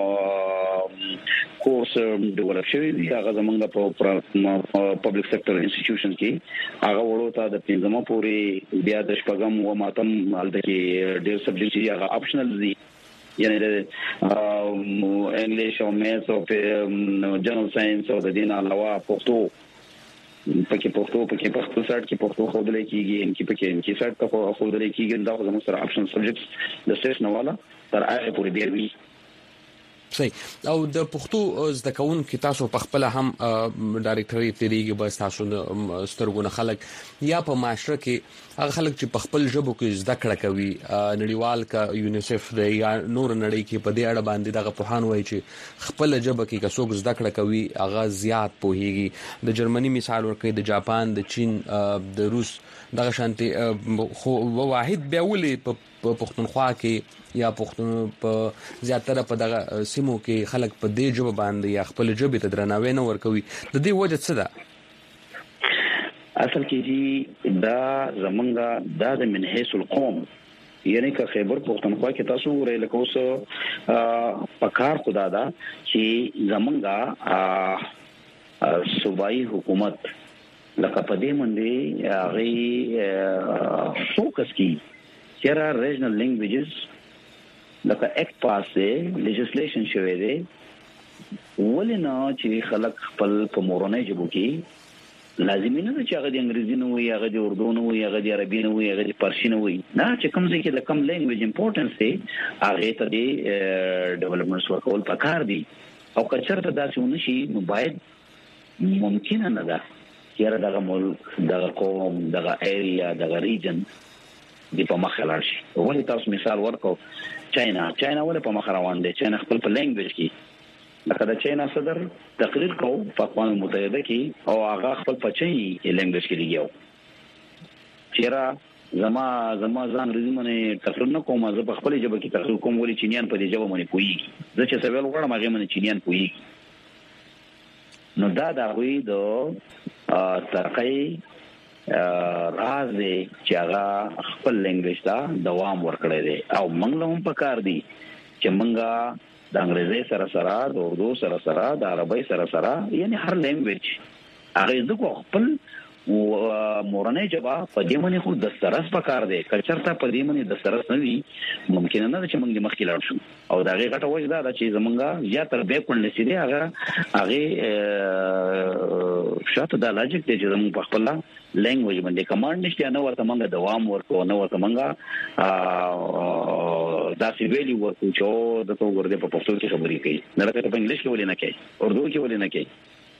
کورس ډیولپ شوی دی هغه زمونږ په پبلک سېکټر انسټیټیوشن کې هغه وړو ته د پنځمه پورې بیا د شپږم او ماتم حالت کې ډېر سبجیکټ دي هغه اپشنل دي یعنی د انګلیش او میث او جنرال ساينس او د دین علاوه پښتو پکې پښتو پکې پښتو سټ کې پښتو خوندل کېږي ان کې پکې ان کې سټ په خوندل کېږي دا زموږ سره اپشن سبجیکټس د سټیشن والا تر هغه پورې دی وی صحیح او د پښتو زده کوونکو تاسو په خپل هم ډایرکټوري تیریږي به تاسو سترګونه خلک یا په معاشره کې هغه خلک چې په خپل ژبه کې زده کړه کوي نړیوال کا یونیسف د یا نور نړۍ کې په دې اړه باندې دغه په هان وایي چې خپل ژبه کې کڅوګ زده کړه کوي هغه زیات پوهیږي د جرمني مثال ورکړي د جاپان د چین د روس دغه شانتي خو واحد بیا ولې په پښتونخوا کې یا پښتون په زیاتره په دغه سیمو کې خلک په دې ژبه باندې یا خپل ژبه ته درناوی نه ورکوي د دې وجه څه ده اصل کې چې دا زمونږه د من حيث القوم یعنی که خیبر پختونخوا کې تاسو ورې لکه اوس پکار خدا دا چې زمونږه صوبایي حکومت لکه په دې باندې هغه فوکس کی چیرې ریجنل لینګویجز لکه اکټ پاسه لیجسلیشن شوی دی ولنه چې خلک خپل په مورنۍ ژبه کې لازمي نه چې هغه د انګریزي نه وي هغه د اردو نه وي هغه د عربي نه وي هغه د فارسی نه وي نه چې کوم ځای کې د کوم لینګویج امپورټنس دی هغه ته د ډیولپمنټ ورکول پکار دي او کچر ته داسې ونشي نو باید ممکن نه ده چې دغه ملک دغه قوم دغه ایریا دغه ریجن د په مخ لاړ شي ولې تاسو مثال ورکو چاینا چاینا ولې په مخ روان دي چاینا خپل په لینګویج کې لکه د چاینا صدر تقریر کو په اقوام متحده کې او هغه خپل په چای لینګویج کې دیګو چیرې زما زما ځان رزمنه تقریر نه کوم زه په خپل ژبه کې تقریر کوم ولې چینیان په دې ژبه باندې کوي زه چې سوال وړم هغه باندې چینیان کوي نو دا د غوي د ترقی راز دی چې هغه خپل لینګویج ته دوام ورکړي دي او موږ له هم پکار دي چې موږ د انګریزي سره سره د اردو سره سره د عربی سره سره یعنی هر لینګویج هغه د خپل مورنۍ ژبه په دې باندې خو د سرس پکار دی کلچر ته په دې باندې د سرس نه وي ممکن نه چې موږ د مخکې لاړ شو او دا غي غټه وجه دا چې زمونږه زیاتره به کول نشي دی هغه هغه شاته د لاجیک دی چې زموږ په خپل لینګویج باندې کمانډ نشته نه ورته موږ دوام ورکو نه ورته موږ دا سی ویلی ورکو چې د تو ورته په پښتو کې خبرې کوي نه لکه په انګلیش کې ولې نه کوي اردو کې ولې نه کوي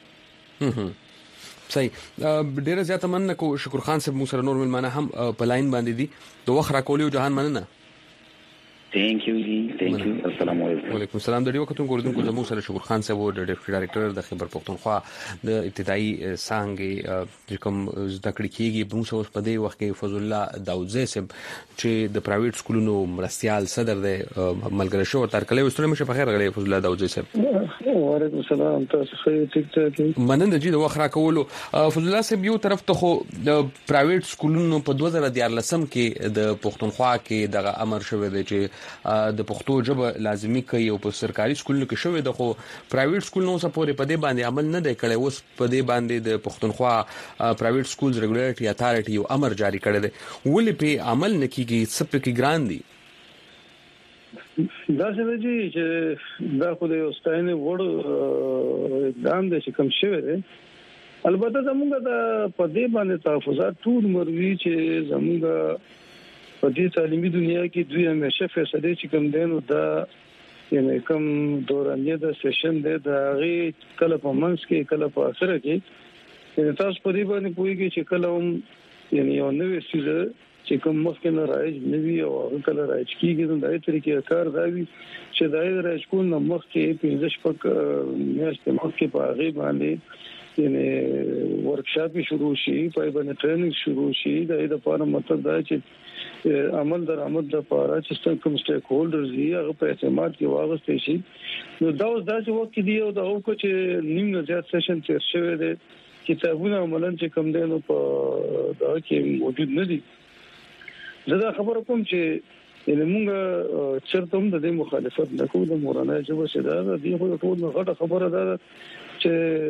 صحیح ډیره زیاته مننه کو شکر خان صاحب مو سره نور ملمانه هم په لاین باندې دي د وخت راکولیو جهان مننه ثانک یو جی ثانک یو السلام علیکم وعلیکم السلام د ډیو کتون ګوردون کو زمو سره شکر خان صاحب د ډیپټي ډایریکټر د خیبر پختونخوا د ابتدایي څنګه چې کوم زده کړې کیږي په موږ اوس په دې وخت کې فضل الله داوودزی صاحب چې د پرایویټ سکولونو مرستيال صدر دی ملګری شو تر کله وستره مشه په خیر غلې فضل الله داوودزی صاحب وعلیکم السلام تاسو ښه ټیک ټاک مننه جی د وخت راکولو فضل الله صاحب یو طرف ته خو د پرایویټ سکولونو په دوه زره دیارلسم کې د پختونخوا کې دغه امر شوی دی چې د پښتو ژبه لازمي کوي او په سرکاري سکولونو کې شوی د خو پرایویټ سکولونو سپورې په دې باندې عمل نه دی کړی اوس په دې باندې د پښتونخوا پرایویټ سکولز ریګولیټري اتھارټي یو امر جاری کړی دی ولې په عمل نه کیږي سب کې ګران دي دا څه چې دا خو د استاینه وړ اقدام د کوم شوی دی البته زموږ د په دې باندې تحفظات ټول مروي چې زموږ په دې تعلیمي دنیا کې دوی همیشه فیصله چې کوم دینو دا یعنی کوم دورانیه د سیشن دی دا غي کله په منځ کې کله په اخر کې یعنی تاسو په دې باندې پوهیږئ چې کله هم یعنی یو نوې سیزه چې کوم مخکې نه راځي نوې او کله راځي کېږي نو د دې طریقې کار دا وي چې دا راځي کول نو مخکې پنځه شپږ میاشتې مخکې په هغه باندې یعنی ورکشاپ شروع شي په باندې ټریننګ شروع شي دا د لپاره مطلب دا چې عمل درآمد د لپاره چې کوم سټیک هولډرز یې هغه په اعتماد کې واغستې شي نو دا اوس داسې وخت دی او دا او چې نیم نه زیات سیشن تیر شوی دی کتابونه عملاً چې کوم دی نو په دا کې موجود نه دي زه دا خبره کوم چې یعنی موږ چرته هم د دې مخالفت نکوو د مورانه ژبه چې دا د خو ټول غټه خبره ده چې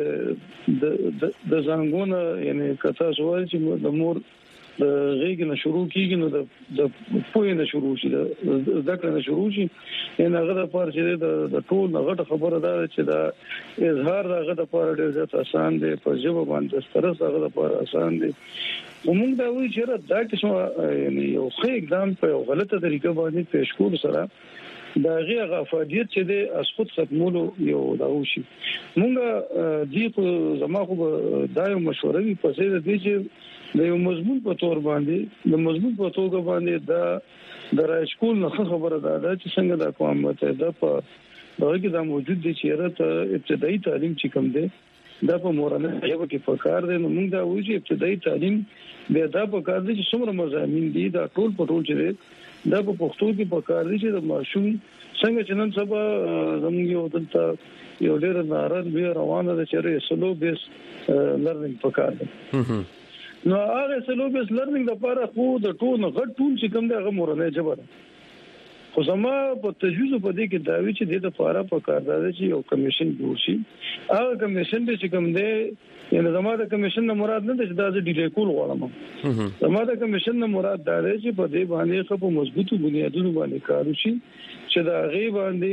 د د زنګونه یعنی کته سوال چې د مور د غیګ نه شروع کیږي نو د د پوهې نه شروع شي د ذکر نه شروع شي ان هغه د پاره چې د ټول غټه خبره ده چې دا اظهار هغه د پاره ډېر زیات آسان دی په ژبه باندې سترس هغه د پاره آسان دی وموږ دا وی چې دا قسمه یعنی یو ښه اقدام په غلطه طریقه باندې پیش کول سره دا غي غفادیت چې د اسقط ختمولو یو داوشي موږ دې په زما خو دا یو مشوره وی په څیر دي چې د یو مضمون په تور باندې د مضمون په توګه باندې دا د راځکول نه خبره ده چې څنګه د اقوام متحده په دغه کې دا موجود دي چې راته ابتدایي تعلیم چې کوم دی دا په مورانه ژبه کې فکر دي نو موږ دا وایو چې ابتدایي تعلیم به دا په کار دي چې څومره مضامین دي دا ټول په ټول چې دا په پښتو کې په کار دي چې د ماشوم څنګه چې نن سبا زموږ یو دلته یو ډېر نارن بیا روانه ده چې سلو بیس لرنینګ په کار دي نو هغه سلو بیس لرنینګ د لپاره خو د ټول غټ ټول چې کوم دی هغه مورنۍ ژبه ده. خو زما په تجویز په دې کې دا وی چې د لپاره په کار دی چې یو کمیشن جوړ شي. هغه کمیشن چې کوم دی یعنی زما د کمیشن نه مراد نه چې دا د ډیټیل کول غواړم. زما د کمیشن نه مراد دا دی چې په دې باندې خو په مضبوطو بنیادونو باندې کار وشي چې دا غي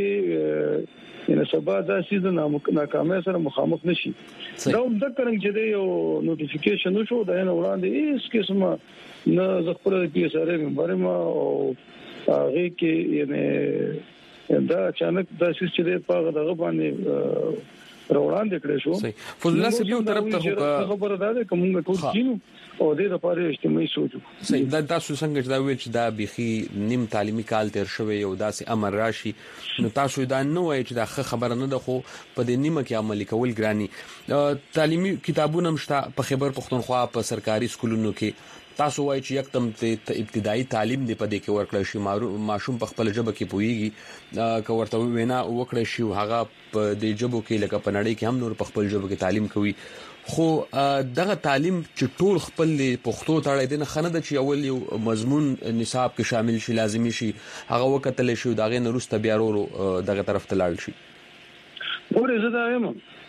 باندې یعنی سبا دا سیزن ناکامه سره مخامخ نشي. دا هم د کرنګ چې دی یو نوټیفیکیشن وشو دا نه وړاندې هیڅ قسمه نه زخپره پی اس ار ممبر ما او هغه کې یعنی دا اچانک د سیستم په دغه باندې روان دي کړی شو. فضل الله سبيو طرف ته خبره ده کومه ټول کینو او د لپاره اجتماعي سوچو. صحیح دا تاسو څنګه دا ویل چې دا بيخي نیم تعلیمي کال تیر شوی یو داسې امر راشي نو تاسو دا نه وایي چې دا خبره نه ده خو په دې نیمه کې عملي کول ګراني. تعلیمي کتابونه مشته په خیبر پختونخوا په سرکاري سکولونو کې تاسو وایي چې یکدم ته ابتدایي تعلیم دی په دې کې ورکړل شي ماشوم په خپل ژبه کې پويږي که ورته وینا وکړي شي هغه په دې ژبه کې لکه په نړۍ کې هم نور په خپل ژبه کې تعلیم کوي. خو دغه تعلیم چې ټول خپل پښتو ته اړه دي نه خنه د چې اول یو مضمون نصاب کې شامل شي لازمي شي هغه وکټل شي دغه نورسته بیا ورو دغه طرف ته لاړ شي. ورته زه دا یم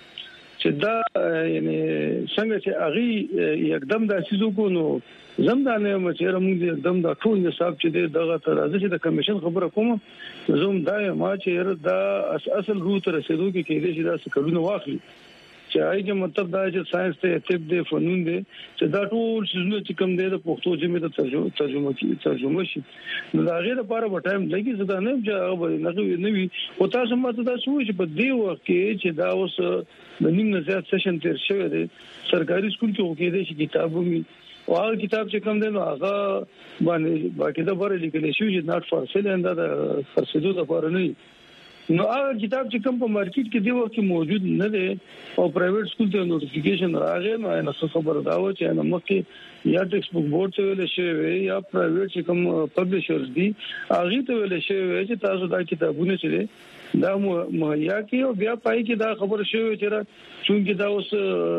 چې دا یعنی څنګه چې اغي یکدم د سيزو کو نو زمدانه مچره موږ یکدم دا ټول نصاب چې دغه تر ازه چې د کمیشن خبره کوم زوم دا ما چې دا اصل روت رسیدو کې کېږي چې دا سکلونه واخلي چې هغه مطلب دا چې ساينس ته طب دې فنون دې چې دا ټول شنو چې کوم دې د پښتو ژبه ته ترجمه ترجمه کی ترجمه شي نو دا غیر لپاره په ټایم لګي زدا نه چې هغه نه وي او تاسو ماته دا شو چې په دې وخت کې چې دا اوس د نیم نه زیات سیشن تیر شوی دی سرکاري سکول کې وکړي چې کتابونه او هغه کتاب چې کوم دی نو هغه باندې باقي دا بره لیکل شوی چې ناٹ فار سیل انده د فرسدو لپاره نه نو هغه کتاب چې کوم په مارکیټ کې دی وخت موجود نه دی او پرایویټ سکول ته نوټیفیکیشن راغی نو نه خبر دا و چې نه مکه یا ټیکس بوک بورډ ته ویل شوی یا پرایویټ چې کوم پبلشرز دي هغه ته ویل شوی چې تاسو دا کتابونه چې دا مهیا کې او بیا پای کې دا خبر شوی چې چونکی دا اوس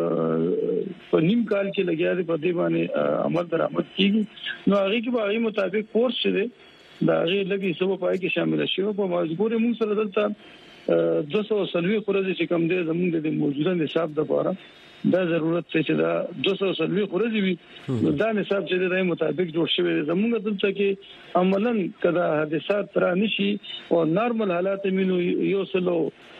په نیم کال کې لګیا دی په دې باندې عمل درآمد کیږي نو هغه کې به هغه مطابق کورس شوی دا هغه لګي سبب پای کې شامل شوی په مجبور موږ سره دلته دو سو سلوي خورځ چې کم دی زموږ د موجوده نصاب د لپاره دا ضرورت چې دا دو سو سلوي خورځ وي دا نصاب چې د مطابق جوړ شوی زموږ دلته کې عملاً کدا حادثات را نشي او نارمل حالات مينو یو سلو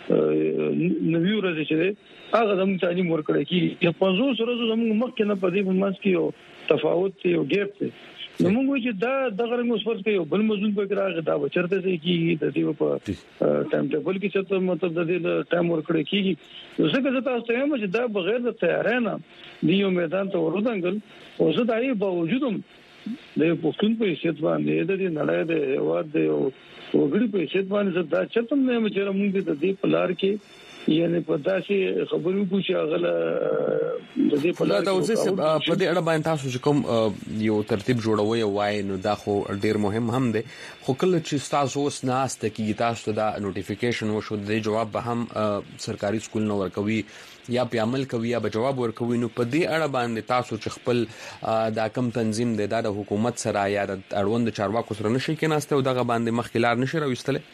نویو ورځې چې هغه زموږ تعلیم ورکړی کی په پنځوس ورځو زموږ مخکې نه پدې په ماس کې یو تفاوت یو ګیپ دی نو موږ چې دا دغه رنګ اوس ورته یو بل مزون په راغی دا بچرته دی کیږي د دې په ټایم ټیبل کې چې مطلب د دې ټایم ورکړی کیږي نو څنګه چې تاسو ته هم چې دا بغیر د تیارانه دی یو میدان ته ورودنګل او زه دای باوجودم د پښتون په حیثیت باندې د دې نړۍ د هواد د وګړي په حیثیت باندې دا چتم نه چې موږ د دې پلار کې یعنی په داسې خبرو کو چې اغله د دې په لاره اوسه په دې اړه باندې تاسو چې کوم یو ترتیب جوړوي وای نو دا خو ډیر مهم هم دی خو کله چې تاسو اوس ناست کې تاسو ته دا نوټیفیکیشن وشو د جواب به هم سرکاري سکول نو ورکوي یا په عمل کوي یا به جواب ورکوي نو په دې اړه باندې تاسو چې خپل دا کم تنظیم دی دا د حکومت سره یا د اړوند چارواکو سره نشي کې ناشته او دغه باندې مخکلار نشي راوستل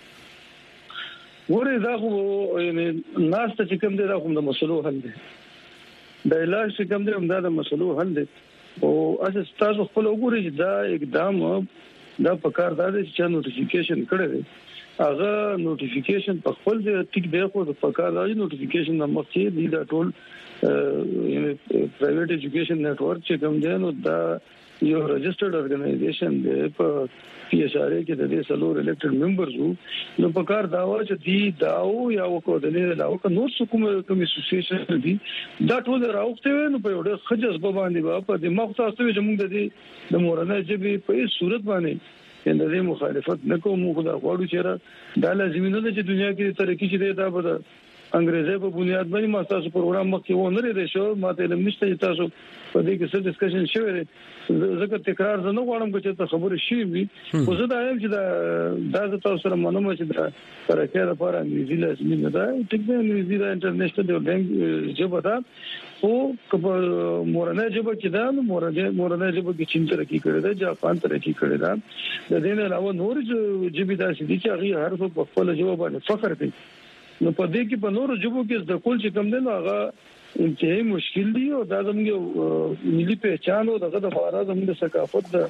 ورې دا خو یعنی ناشته چې کوم دی دا کوم د مسلو حل دی د علاج چې کوم دی دا د مسلو حل دی او اساس تاسو خپل وګورئ چې دا اقدام دا په کار دا چې نوټیفیکیشن کړی دی هغه نوټیفیکیشن په خپل دی ټیک دی خو په کار دا نوټیفیکیشن د مخکې دی دا ټول یعنی پرایویټ ایجوکیشن نتورک چې کوم دی نو دا یو رجسټرډ اورګنایزیشن دی په پی اس ار کې د دې سلور الیکټډ ممبرز وو نو په کار دا و چې دی داو یا وکړه د نه لاو که نور څه کوم کوم اسوسییشن دي دا ټول راوخته نو په یوه خجز باندې په دې مخ تاسو چې موږ د دې د مورنۍ ژبې په هیڅ صورت باندې د دې مخالفت نکوم خو دا غواړو چې دا لازمي نه ده چې دنیا کې ترقی چې دا به انګريزي په بنیاد باندې ما تاسو پروګرام مخکې و نه لري شو ماته علم نشته تاسو په دې کې څه ډسکشن شوی دی ځکه تکرار زه نه غواړم چې تاسو خبرې شي وي خو زه دا یم چې دا د تاسو سره منم چې دا ترکه لپاره انګريزي لازمي نه ده ټیک دی انګريزي د انټرنیشنل لینګویج ژبه ده او کله مورنه ژبه کې ده مورنه مورنه ژبه کې چین ترقی کړې ده جاپان ترقی کړې ده د دې نه علاوه نور ژبې داسې دي چې هغه هر څه په خپل ژبه باندې فخر کوي نو په دې کې په نورو ژبو کې د کول چې کم دی نو هغه انتهایی مشکل دی او دا زموږ ملي پہچان او دغه د فارغ زموږ د ثقافت د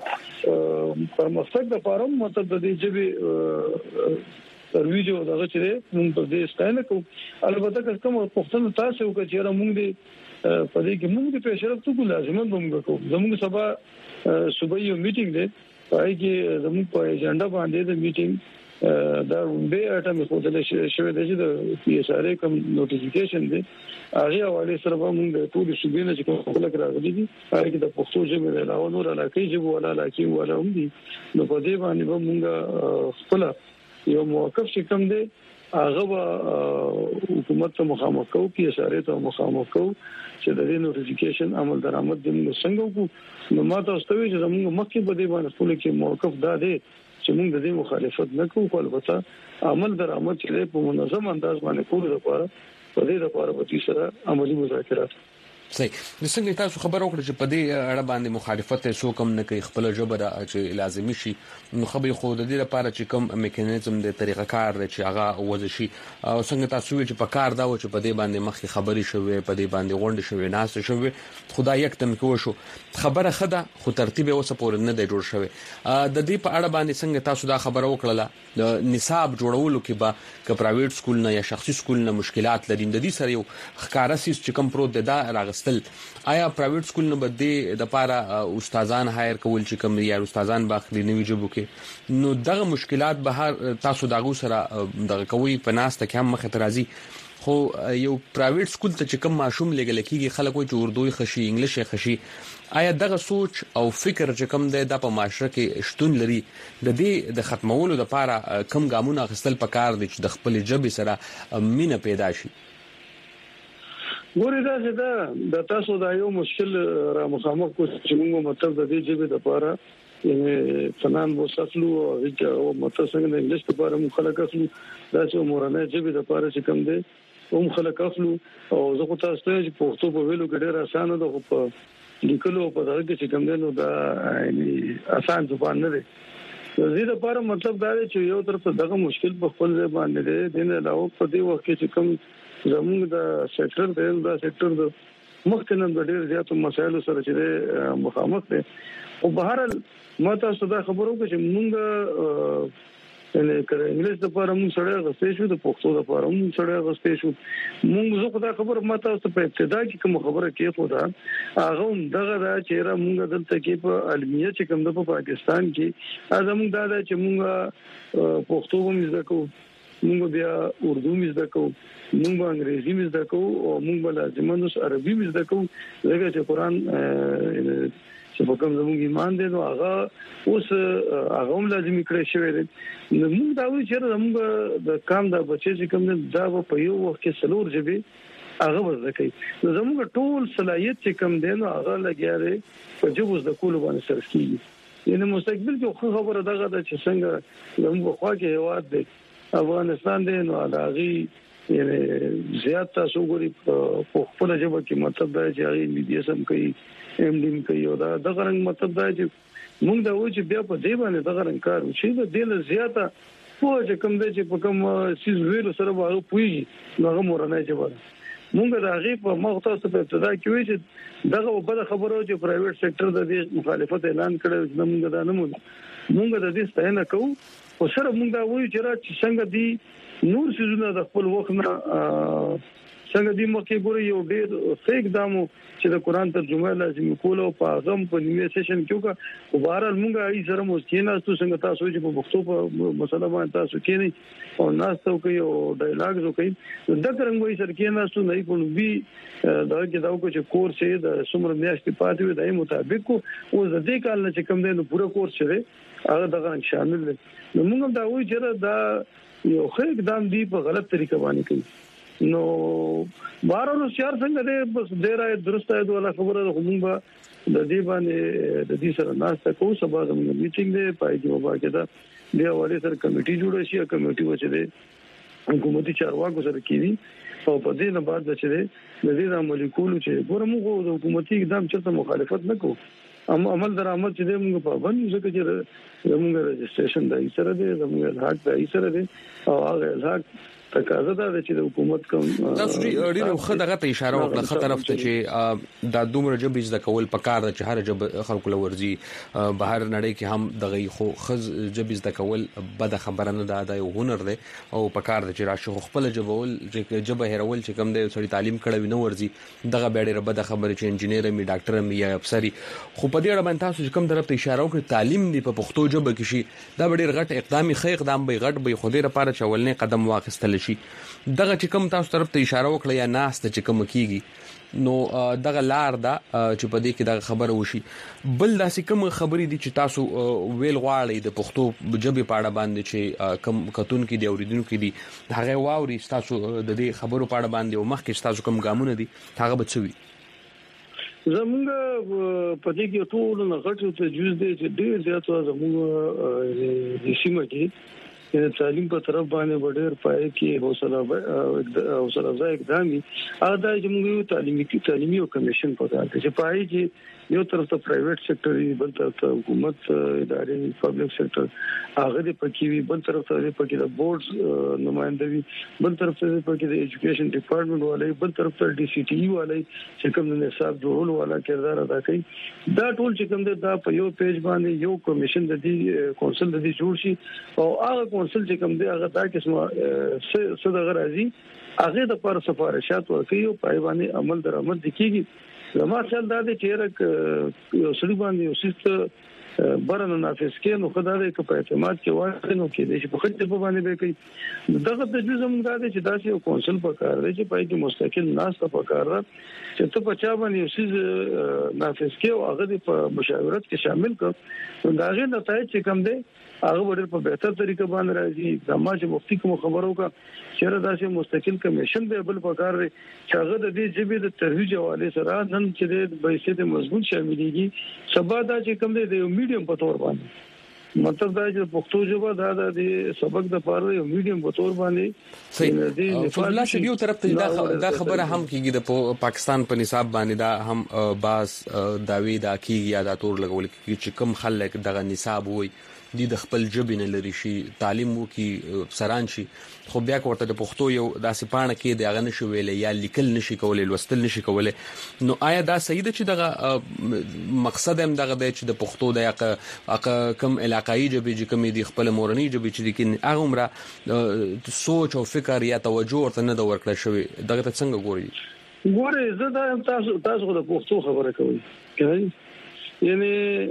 پرمختګ د فارم مطلب د دې ژبې ترویج او دغه چې موږ په دې ستاینه کوو البته که کوم پښتون تاسو وکړي چې موږ دې په دې کې موږ د پیشرفت کو لازمه موږ کوو زموږ سبا صبح یو میټینګ دی پای کې زموږ په ایجنډا باندې د میټینګ دا به اټم خو د شوې د چې د پی اس ار کوم نوټیفیکیشن دی هغه حواله سره موږ د ټول شوبې نه چې کوم خلک راغلي دي هغه کې د پښتو ژبې له علاوه نور علاقې ژبه ولا علاقې ولا هم دي نو په دې باندې موږ خپل یو موقف چې کوم دی هغه حکومت ته مخامخ کوو پی اس ار ته مخامخ کوو چې د دې نوټیفیکیشن عمل درآمد د موږ څنګه وکړو نو ماته واستوي چې موږ مخکې په دې باندې خپل کې موقف دا دی چې موږ د دې مخالفت نه کوو البته عمل درآمد چې په منظم انداز باندې کول لپاره په دې لپاره به تاسو سره عملي مذاکرات صحیح د څنګه تاسو خبر وکړه چې په دې اړه باندې مخالفت څوک هم نه کوي خپل جبر چې لازمي شي نو خبري خو د دې لپاره چې کوم میکانیزم د طریقه کار چې هغه وځي شي او څنګه تاسو چې په کار دا و چې په دې باندې مخکې خبري شوي په دې باندې غونډه شوي ناس شوي خدای یک تم کو شو خبره خده خو ترتیب اوسه پور نه دی جوړ شوی د دې په اړه باندې څنګه تاسو دا خبره وکړه د نصاب جوړولو کې به ک پرایویټ سکول نه یا شخصي سکول نه مشکلات لري د دې سره یو ښکارا سیس چې کوم پرو د دا راغستل آیا پرایویټ سکول نه بده د پاره استادان هایر کول چې کوم یا استادان باخلي نوی جوړ کې نو دغه مشکلات به هر تاسو دغه سره دغه کوي پناسته کې هم مخ ترازی خو یو پرایویټ سکول ته چې کوم ماشوم لګل کېږي خلک وایي چې اردوي خشي انګلیش خشي آیا دغه سوچ او فکر چې کوم د په معاشره کې شتون لري د دې د ختمولو لپاره کم ګامونه غستل پکار دي چې د خپل جبه سره مینه پیدا شي ګورې دا چې دا د تاسو دا یو مشکل را مخامخ کو چې موږ مطلب د دې جبه لپاره یعنی فنان وو سفلو او مطلب څنګه د انګلیش لپاره موږ خلک اخلو دا چې مورانه جبه لپاره چې کوم دی هم خلک اخلو او زه خو تاسو ته چې پښتو په ویلو کې ډېر اسانه ده په لیکلو په دغه کې چې کوم دی نو دا یعنی آسان ځوان نه دی زه دا لپاره مطلب دا چې یو طرف دغه مشکل په خپل ځای باندې دی دنه علاوه په دې وخت کې چې کوم زموږ د سېکټر دی دا سېکټر د مختلف ډېر زیات مسایلو سره چې مخامخ دي او بهر ما تاسو دا خبرو کې چې موږ یعنی کله انګلیش د لپاره موږ سره غوښتې شو د پښتو لپاره موږ سره غوښتې شو موږ زه خدای خبر ما تاسو په ابتدا کې کوم خبره کې خو دا هغه دغه دا چې را موږ دلته کې په علمیه چې کوم د پاکستان کې ازموږ دا چې موږ پښتو هم زده کوو موږ بیا اردو هم زده کوو موږ انګریزي هم زده کوو او موږ لازمانوس عربي هم زده کوو لکه چې قران چې په کوم زموږ ایمان دی نو هغه اوس هغه هم لازمي کړی شوی دی نو موږ دا وایو چې زموږ د کام د بچي چې کوم دا په یو وخت کې سلور جبي هغه وزده کوي نو زموږ ټول صلاحيت چې کوم دی نو هغه لګیا دی په جوز د کول باندې سره کیږي یعنی مستقبل کې خبره دغه د چې څنګه زموږ خوا کې هواد دی افغانستان دی نو هغه یعنی زیات تاسو ګوري په خپل ژبه کې مطلب دا چې هغه میډیا سم کوي ایم ډیم کوي او دا د غرنګ مطلب دا چې موږ دا و چې بیا په دې باندې د غرنګ کار وشي د دې له زیاته په چې کوم دی چې په کوم سیس ویلو سره به پوي نو هغه مورنه چې وره موږ دا غي په مختص په ابتدا کې وی چې دغه په خبرو چې پرایویټ سېکټر د دې مخالفت اعلان کړو چې موږ دا نه مونږ موږ د دې ستاینه کوو او سره موږ دا وایو چې را چې څنګه دی نور سيزونه د خپل وخت نه څنګه دی مکه ګوري یو ډېر فیک دامو چې د قران ترجمه لازمي کول او په غم په نیمه سیشن کې وکړه او بهر موږ ای سره مو کېنا تاسو څنګه تاسو چې په پښتو په مسله باندې تاسو کېنی او ناس ته کوي او ډایلاګ زو کوي د څنګه یې سر کېنا تاسو نه کوم بي دا کې دا کو چې کورس یې د سمر میاشتې پاتې وي دای مطابق او د دې کال نه چې کوم دی نو پوره کورس شوی هغه دغه شامل دي نو موږ دا وایو چې دا یو خیر اقدام دی په غلط طریقه باندې کوي نو بارونو شهر څنګه دې بس ډیره درسته دی ولا خبره هم با د دې باندې د دې سره ناسته کوو سبا د میټینګ دی پای کې وبا کې دا بیا ولې سره کمیټي جوړه شي کمیټي وچه دی حکومتي چارواکو سره کیږي او په دې نه بعد چې د دې عملي کولو چې ګورمو د حکومتي اقدام چرته مخالفت نه کوو ام عمل درآمد چې موږ په باندې ځکه چې موږ رجسټریشن د ایسره دی موږ حق د ایسره دی او هغه حق تقاضا ده چې د حکومت کوم تاسو چې ډیره خدغه ته اشاره وکړه خطر طرف ته چې د دومره جبې د کول پکار د چهار جب خلکو لورځي بهر نړۍ کې هم دغه خو خز جبې د کول بد خبره نه ده د هنر دی او پکار د چې راشه خپل جبول چې جبه هرول چې کم دی سړي تعلیم کړو نه ورځي دغه ډیره بد خبره چې انجنیر می ډاکټر می یا افسری خو په دې اړه باندې تاسو کوم طرف ته اشاره وکړه تعلیم دی په پښتو جبه کې شي دا ډیر غټ اقدامي خې اقدام به غټ به خو دې لپاره چولنې قدم واخیستل شي دغه چې کوم تاسو طرف ته اشاره وکړه یا ناس ته چې کوم کیږي نو دغه لار دا چې په دې کې دغه خبره وشي بل داسې کوم خبرې دي چې تاسو ویل غواړئ د پښتو جبې پاړه باندې چې کم کتون کې دی اوریدونکو کې دي هغه واوري تاسو د دې خبرو پاړه باندې او مخکې تاسو کوم ګامونه دي هغه به څه وي زمونږ په دې کې ټول نه غټ ته جوړ دي چې ډېر زیات زمونږ د سیمه کې د تعلیم په طرف باندې ډېر پای کې حوصله حوصله ځای اقدامي ادا چې موږ تعلیمي تعلیمي او کمیشن په کار کې چې پای کې یو طرف ته پرایویټ سېکټر دی بل طرف ته حکومت ادارې پبلک سېکټر هغه د پکې وی بل طرف ته پکې د بورډز نمائندوي بل طرف ته پکې د ایجوکیشن ډپارټمنټ والے بل طرف ته ډي سي ټي یو والے چې کوم د نصاب جوړول والا کردار ادا کوي دا ټول چې کوم دا په یو پیج باندې یو کمیشن د دې کونسل د دې جوړ شي او هغه کونسل چې کوم دی هغه دا قسمه صدغه راځي هغه د پر سفارشات ورکوي او پای باندې عمل درآمد کیږي زما خیال دا دی چې یو سړي باندې یو سیست برنه نافذ کې نو خدای دې په اعتماد کې وایي نو کې دې په خپل په باندې به کوي دغه د جزم دا دی چې دا یو کونسل په کار دی چې پای کې مستقل ناس په کار را چې ته په چا باندې یو سیز نافذ کې او هغه په مشاورت کې شامل کړ دا غي نتایج چې کم دی هغه ورته په بهتر طریقه باندې راځي زموږ چې مفتي کوم خبرو کا چیرې دا چې مستقل کمیشن به بل پکار دی چې هغه د دې جبې د ترویج حواله سره نن چې د بحثیت مضمون شاملېږي سبا دا چې کوم دی د میډیم په تور باندې مطلب دا چې پښتو ژبه دا د سبق د پاره یو میډیم په تور باندې صحیح فضل الله یو طرف ته دا خبره هم کیږي د پاکستان په نصاب باندې دا هم باز داوی دا کیږي یا دا تور لګول کیږي چې کم خلک دغه نصاب وي دي د خپل جبې نه لري شي تعلیم وو کې سران شي خو بیا کوته د پښتو یو داسې پاڼه کې د اغه نشو ویلې یا لیکل نشي کولای لوستل نشي کولای نو آیا دا صحیح ده چې دغه مقصد هم دغه دی چې د پښتو د یقه کم علاقايي جبې چې کم دي خپل مورنۍ جبې چې لیکن هغه عمره سوچ او فکر یا توجه ورته نه د ورکړل شوی دغه ته څنګه ګوري ګوري زه دا تاسو تاسو د پښتو خبره کوي کوي یعنی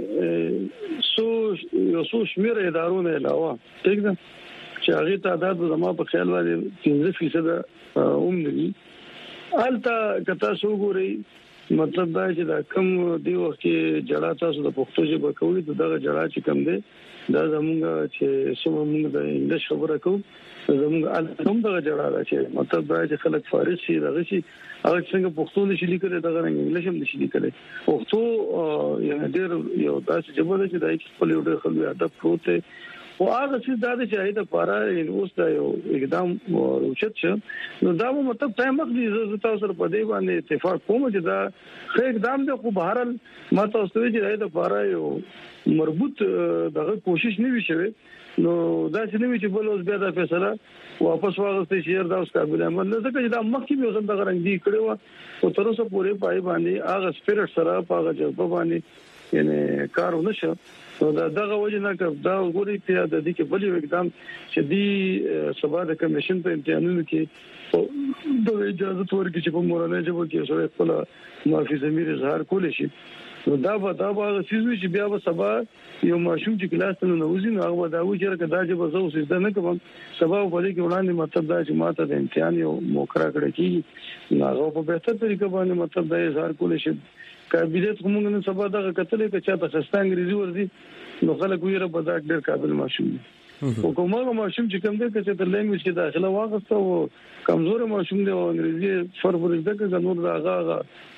سو یو سو شمیر ادارونه علاوه ټیک ده چې هغه تعداد زما په خیال باندې پنځه فیصد اوم دي البته کته سو ګوري مطلب دا چې دا کم دی وخت کې جړه تاسو د پښتو ژبه کوي دغه جړه چې کم دی دا زمونږ چې سمه موږ د انګلیش خبره کوو زمونږ البته دغه جړه دا چې مطلب دا چې خلک فارسی شي دغه شي هغه څنګه پښتو نشي لیکل دغه انګلیش هم نشي لیکل پښتو یعنی ډېر یو داسې ژبه ده چې دای خپل یو ډېر خلک ادب پروت دی او هغه څه دا چې هغه د پاره اوس دا یو اقدام اوچت شه نو دا مطلب ټایم مخ دي زه تاسو سره په دې باندې اتفاق کوم چې دا ښه اقدام دی خو بهرال ما تاسو ته چې هغه د پاره یو مربوط دغه کوشش نه وی شوی نو دا چې نوې چې بل اوس بیا دا فیصله واپس واغستې شهر دا اوس قابل عمل نه ځکه چې دا مخکې به اوس دغه رنګ دی کړو او تر اوسه پورې پای باندې هغه سپیرټ سره هغه جذبه باندې یعنی کار ونشو نو دا دغه وجه نه کړ دا وګورئ چې د دې کې بل یو اقدام چې دی سبا د کمیشن په امتحانونو کې د اجازه ورکړي چې په مورانه جبو کې سره خپل معافي ضمیر اظهار کول شي نو دا به دا به سيزوي چې بیا به سبا یو ماشوم چې کلاس ته نوځي نو هغه دا و چې دا چې به زو سجده نه کوم سبا په دې کې وړاندې مطلب دا چې ماته د امتحان یو موقره کړی کی نو هغه په بهتر طریقه باندې مطلب دا اظهار کول شي قابلیت کومه نه سبا دا کتلې چې چا ته سستا انګریزي ورزي نو خلک ویره به دا ډېر قابل ماشوم او کومه ماشوم چې کوم دی چې د لینګویج کې داخله واغسته او کمزور ماشوم دی او انګریزي فرورز ده چې نور دا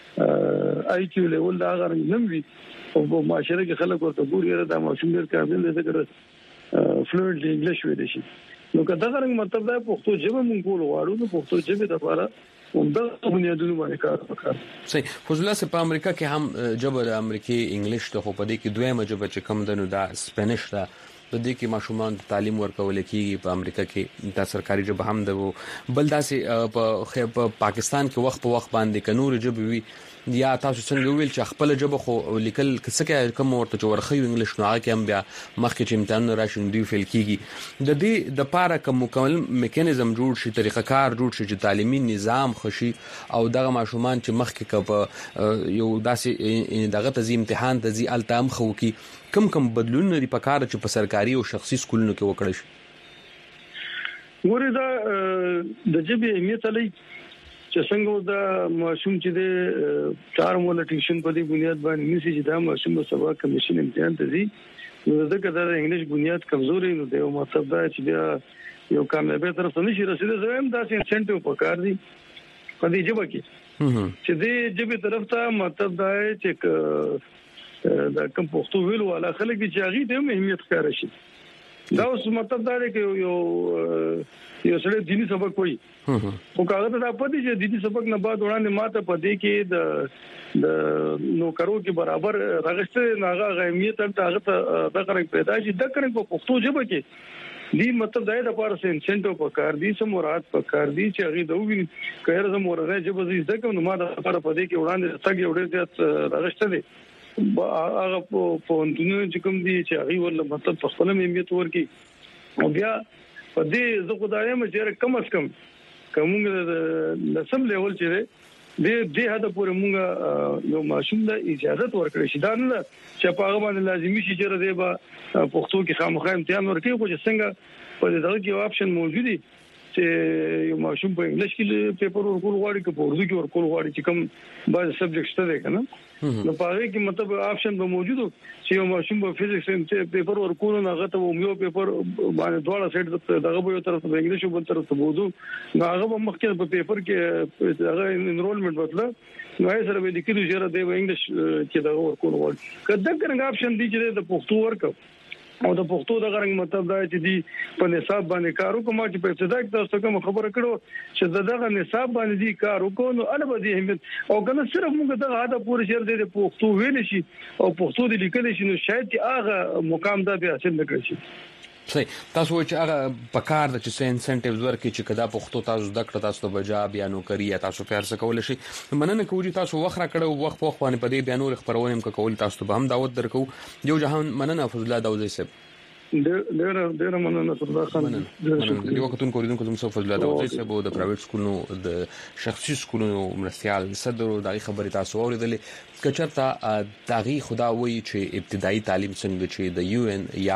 آی کیو لیول دا غره نم وي او په معاشره کې خلک ورته ګوري دا ماشوم ډیر قابل دی چې فلوئنټ انګلیش ویل شي نو کدا غره مطلب دا پښتو ژبه مونږ کول غواړو نو پښتو ژبه د لپاره همدا بنیادونه باندې کار وکړو. صحیح. فضل الله په امریکا کې هم جبر امریکي انګلیش ته خو په دې کې دویمه ژبه چې کم دنو دا سپینش ده په دې کې ماشومان تعلیم ورکول کېږي په امریکا کې دا سرکاري ژبه هم ده بل داسې په پاکستان کې وخت په وخت باندې کنور ژبه وي یا تاسو څنګه ویل چې خپل ژبه خو لیکل کڅکه کوم ورته چې ورخي انګلیش نو هغه هم بیا مخکې چې امتحان راشي دی فیل کیږي د دې د پاره کوم مکمل میکانیزم جوړ شي طریقه کار جوړ شي چې تعلیمي نظام خشي او دغه ماشومان چې مخکې کپ یو داسې دغه تزي امتحان تزي التام خو کی کم کم بدلون لري په کار چې په سرکاري او شخصي سکولونو کې وکړي شي. ګورې دا د جبه اهمیت لري چې څنګه دا ماشوم چې د چار مولا ټیشن په دې بنیاد باندې نشي چې دا ماشوم په سبا کمیشن امتحان ته ځي نو دغه د انګلیش بنیاد کمزوري نو دی او مطلب دا چې بیا یو کامیابی طرف ته نشي رسیدل زم دا انسنټیو پکار دي په دې جبه کې چې دې جبه طرف ته مطلب دا چې دا کوم پښتو ویل ولا خلک چې هغه د اهمیت ښکار شي دا اوس مطلب دا دی چې یو یو سره دینی سبق کوي او کاغذ ته پدې چې دینی سبق نه بعد وړاندې ماته پدې کې د د نوکرو کې برابر راغسته ناغه غیمیت ته هغه د قرن پیدا شي د قرن په پښتو ژبه کې دی مطلب دا د لپاره سنټو په کار دي سم مراد په کار دي چې هغه دوی کهر زم ورغه ژبه زی ځکه نو ما د لپاره پدې کې وړاندې تګ یو ډېر راغسته دي هغه په انټونیو چې کوم دي چې هغه ول مطلب په خپل اهمیت ورکی او بیا په دې زه خدای مې چې کم اس کم کومه د سم لیول چې دې دې هدا پورې مونږه یو ماشوم د اجازه ورکړي شي دا نه چې په هغه باندې لازمي شي چې دې به پښتو کې خامخا امتحان ورکړي خو چې څنګه په دې دغه کې آپشن موجود دي چې یو ماشوم په انګلیش کې پیپر ورکول غواړي که په اردو کې ورکول غواړي چې کوم بعض سبجیکټ شته کنه نو په هغه کې مطلب آپشن به موجود چې یو ماشوم په فزکس کې پیپر ورکول نه غته یو پیپر باندې دواړه سیټ دغه به یو طرف په انګلیش او بل طرف ته بوزو نو هغه په مخکې په پیپر کې هغه انرولمنت وکړه نو یې سره به د کېدو چې د انګلیش کې دغه ورکول غواړي کله څنګه آپشن دي چې د پښتو ورکو او د پښتو د غرنګ مطلب دا چې دی په نصاب باندې کار وکم چې په ابتدا کې تاسو کوم خبره کړو چې دغه نصاب باندې دی کار وکړو نو البته دې اهمیت او کنه صرف موږ دغه عادت پوره شر دې پښتو ویل شي او پښتو دې لیکل شي نو شاید هغه مقام دا به حاصل نکړي شي. صحیح. تاسو چې هغه په کار د چې انسنټیوز ورکړي چې کدا پښتو تاسو د کړه تاسو د بجا بیا نو کوي تاسو په ارزه کول شي مننه کوي تاسو وخره کړو وخت په خوانه په دې بیانور خبرونه هم کول تاسو به هم دعوت درکو یو جهان مننه فضل الله داوزي صاحب ډېر ډېر مننه فضل الله خان د وختون کوریدونکو کوم څه فضل الله داوزي صاحب د پرایویټ سکولونو د شخصي سکولونو مرستيال صدر دغه خبرې تاسو اوریدلې کچرته دغه خدا وایي چې ابتدایي تعلیم څنګه چې د یو ان یا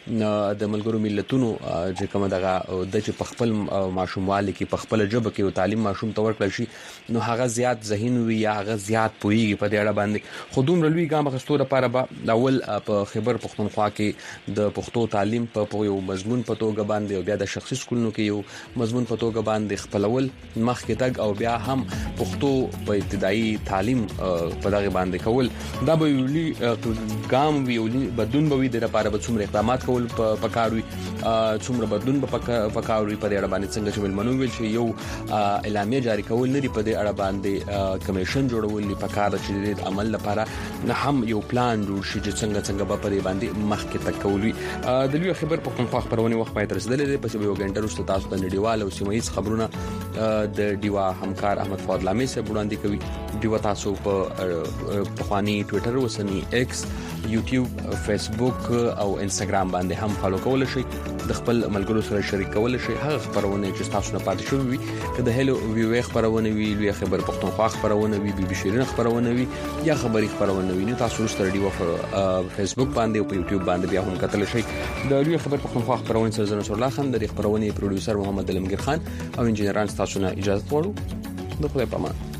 د ملګرو ملتونو چې کومه دغه د چې په خپل ماشوموالي کې په خپل جبه کې تعلیم ماشوم ته ورکړل شي نو هغه زیات ذهین وي یا هغه زیات پوهیږي په دې اړه باندې خودوم رلوي ګام غستو لپاره به اول په خبر پښتونخوا کې د پښتو تعلیم په یو مضمون په توګه باندې او بیا د شخصي سکولونو کې یو مضمون په توګه باندې خپلول مخکې تک او بیا هم پښتو په ابتدایي تعلیم په دغه باندې کول دا به یولي ګام ویولي بدون به وي د لپاره به څومره اقدامات کول په کاروي څومره بدون په کاروي په اړه باندې څنګه چې ملمنو ویل شي یو اعلامیه جاری کول لري په دې اړه باندې کمیشن جوړول لري په کار چې د عمل لپاره نه هم یو پلان جوړ شي چې څنګه څنګه به په دې باندې مخکې تک کولوي د لوی خبر پښتونخوا خبرونه وخت پای تر رسیدلې په څه یو غنټه وروسته تاسو ته نړیوال او سیمه ییز خبرونه د دیوا همکار احمد فاضل امي سره وړاندې کوي دیوا تاسو په پخوانی ټوئیټر وسنی ایکس یوټیوب فیسبوک او انستګرام باندې هم فالو کول شي د خپل ملګرو سره شریک کول شي هغه خبرونه چې تاسو نه پاتې شوی وي کله هلو وی وی خبرونه وی لوی خبر پښتونخوا خبرونه وی بي بي شيرین خبرونه وی یا خبري خبرونه وی نو تاسو سره دی په فیسبوک باندې او په یوټیوب باندې بیا هم کتل شي د لوی خبر پښتونخوا خبرونه سره زنه الله خان د خبرونه پروډوسر محمد علمگیر خان او انجنیران تاسو نه اجازه غواړو د خپل پامان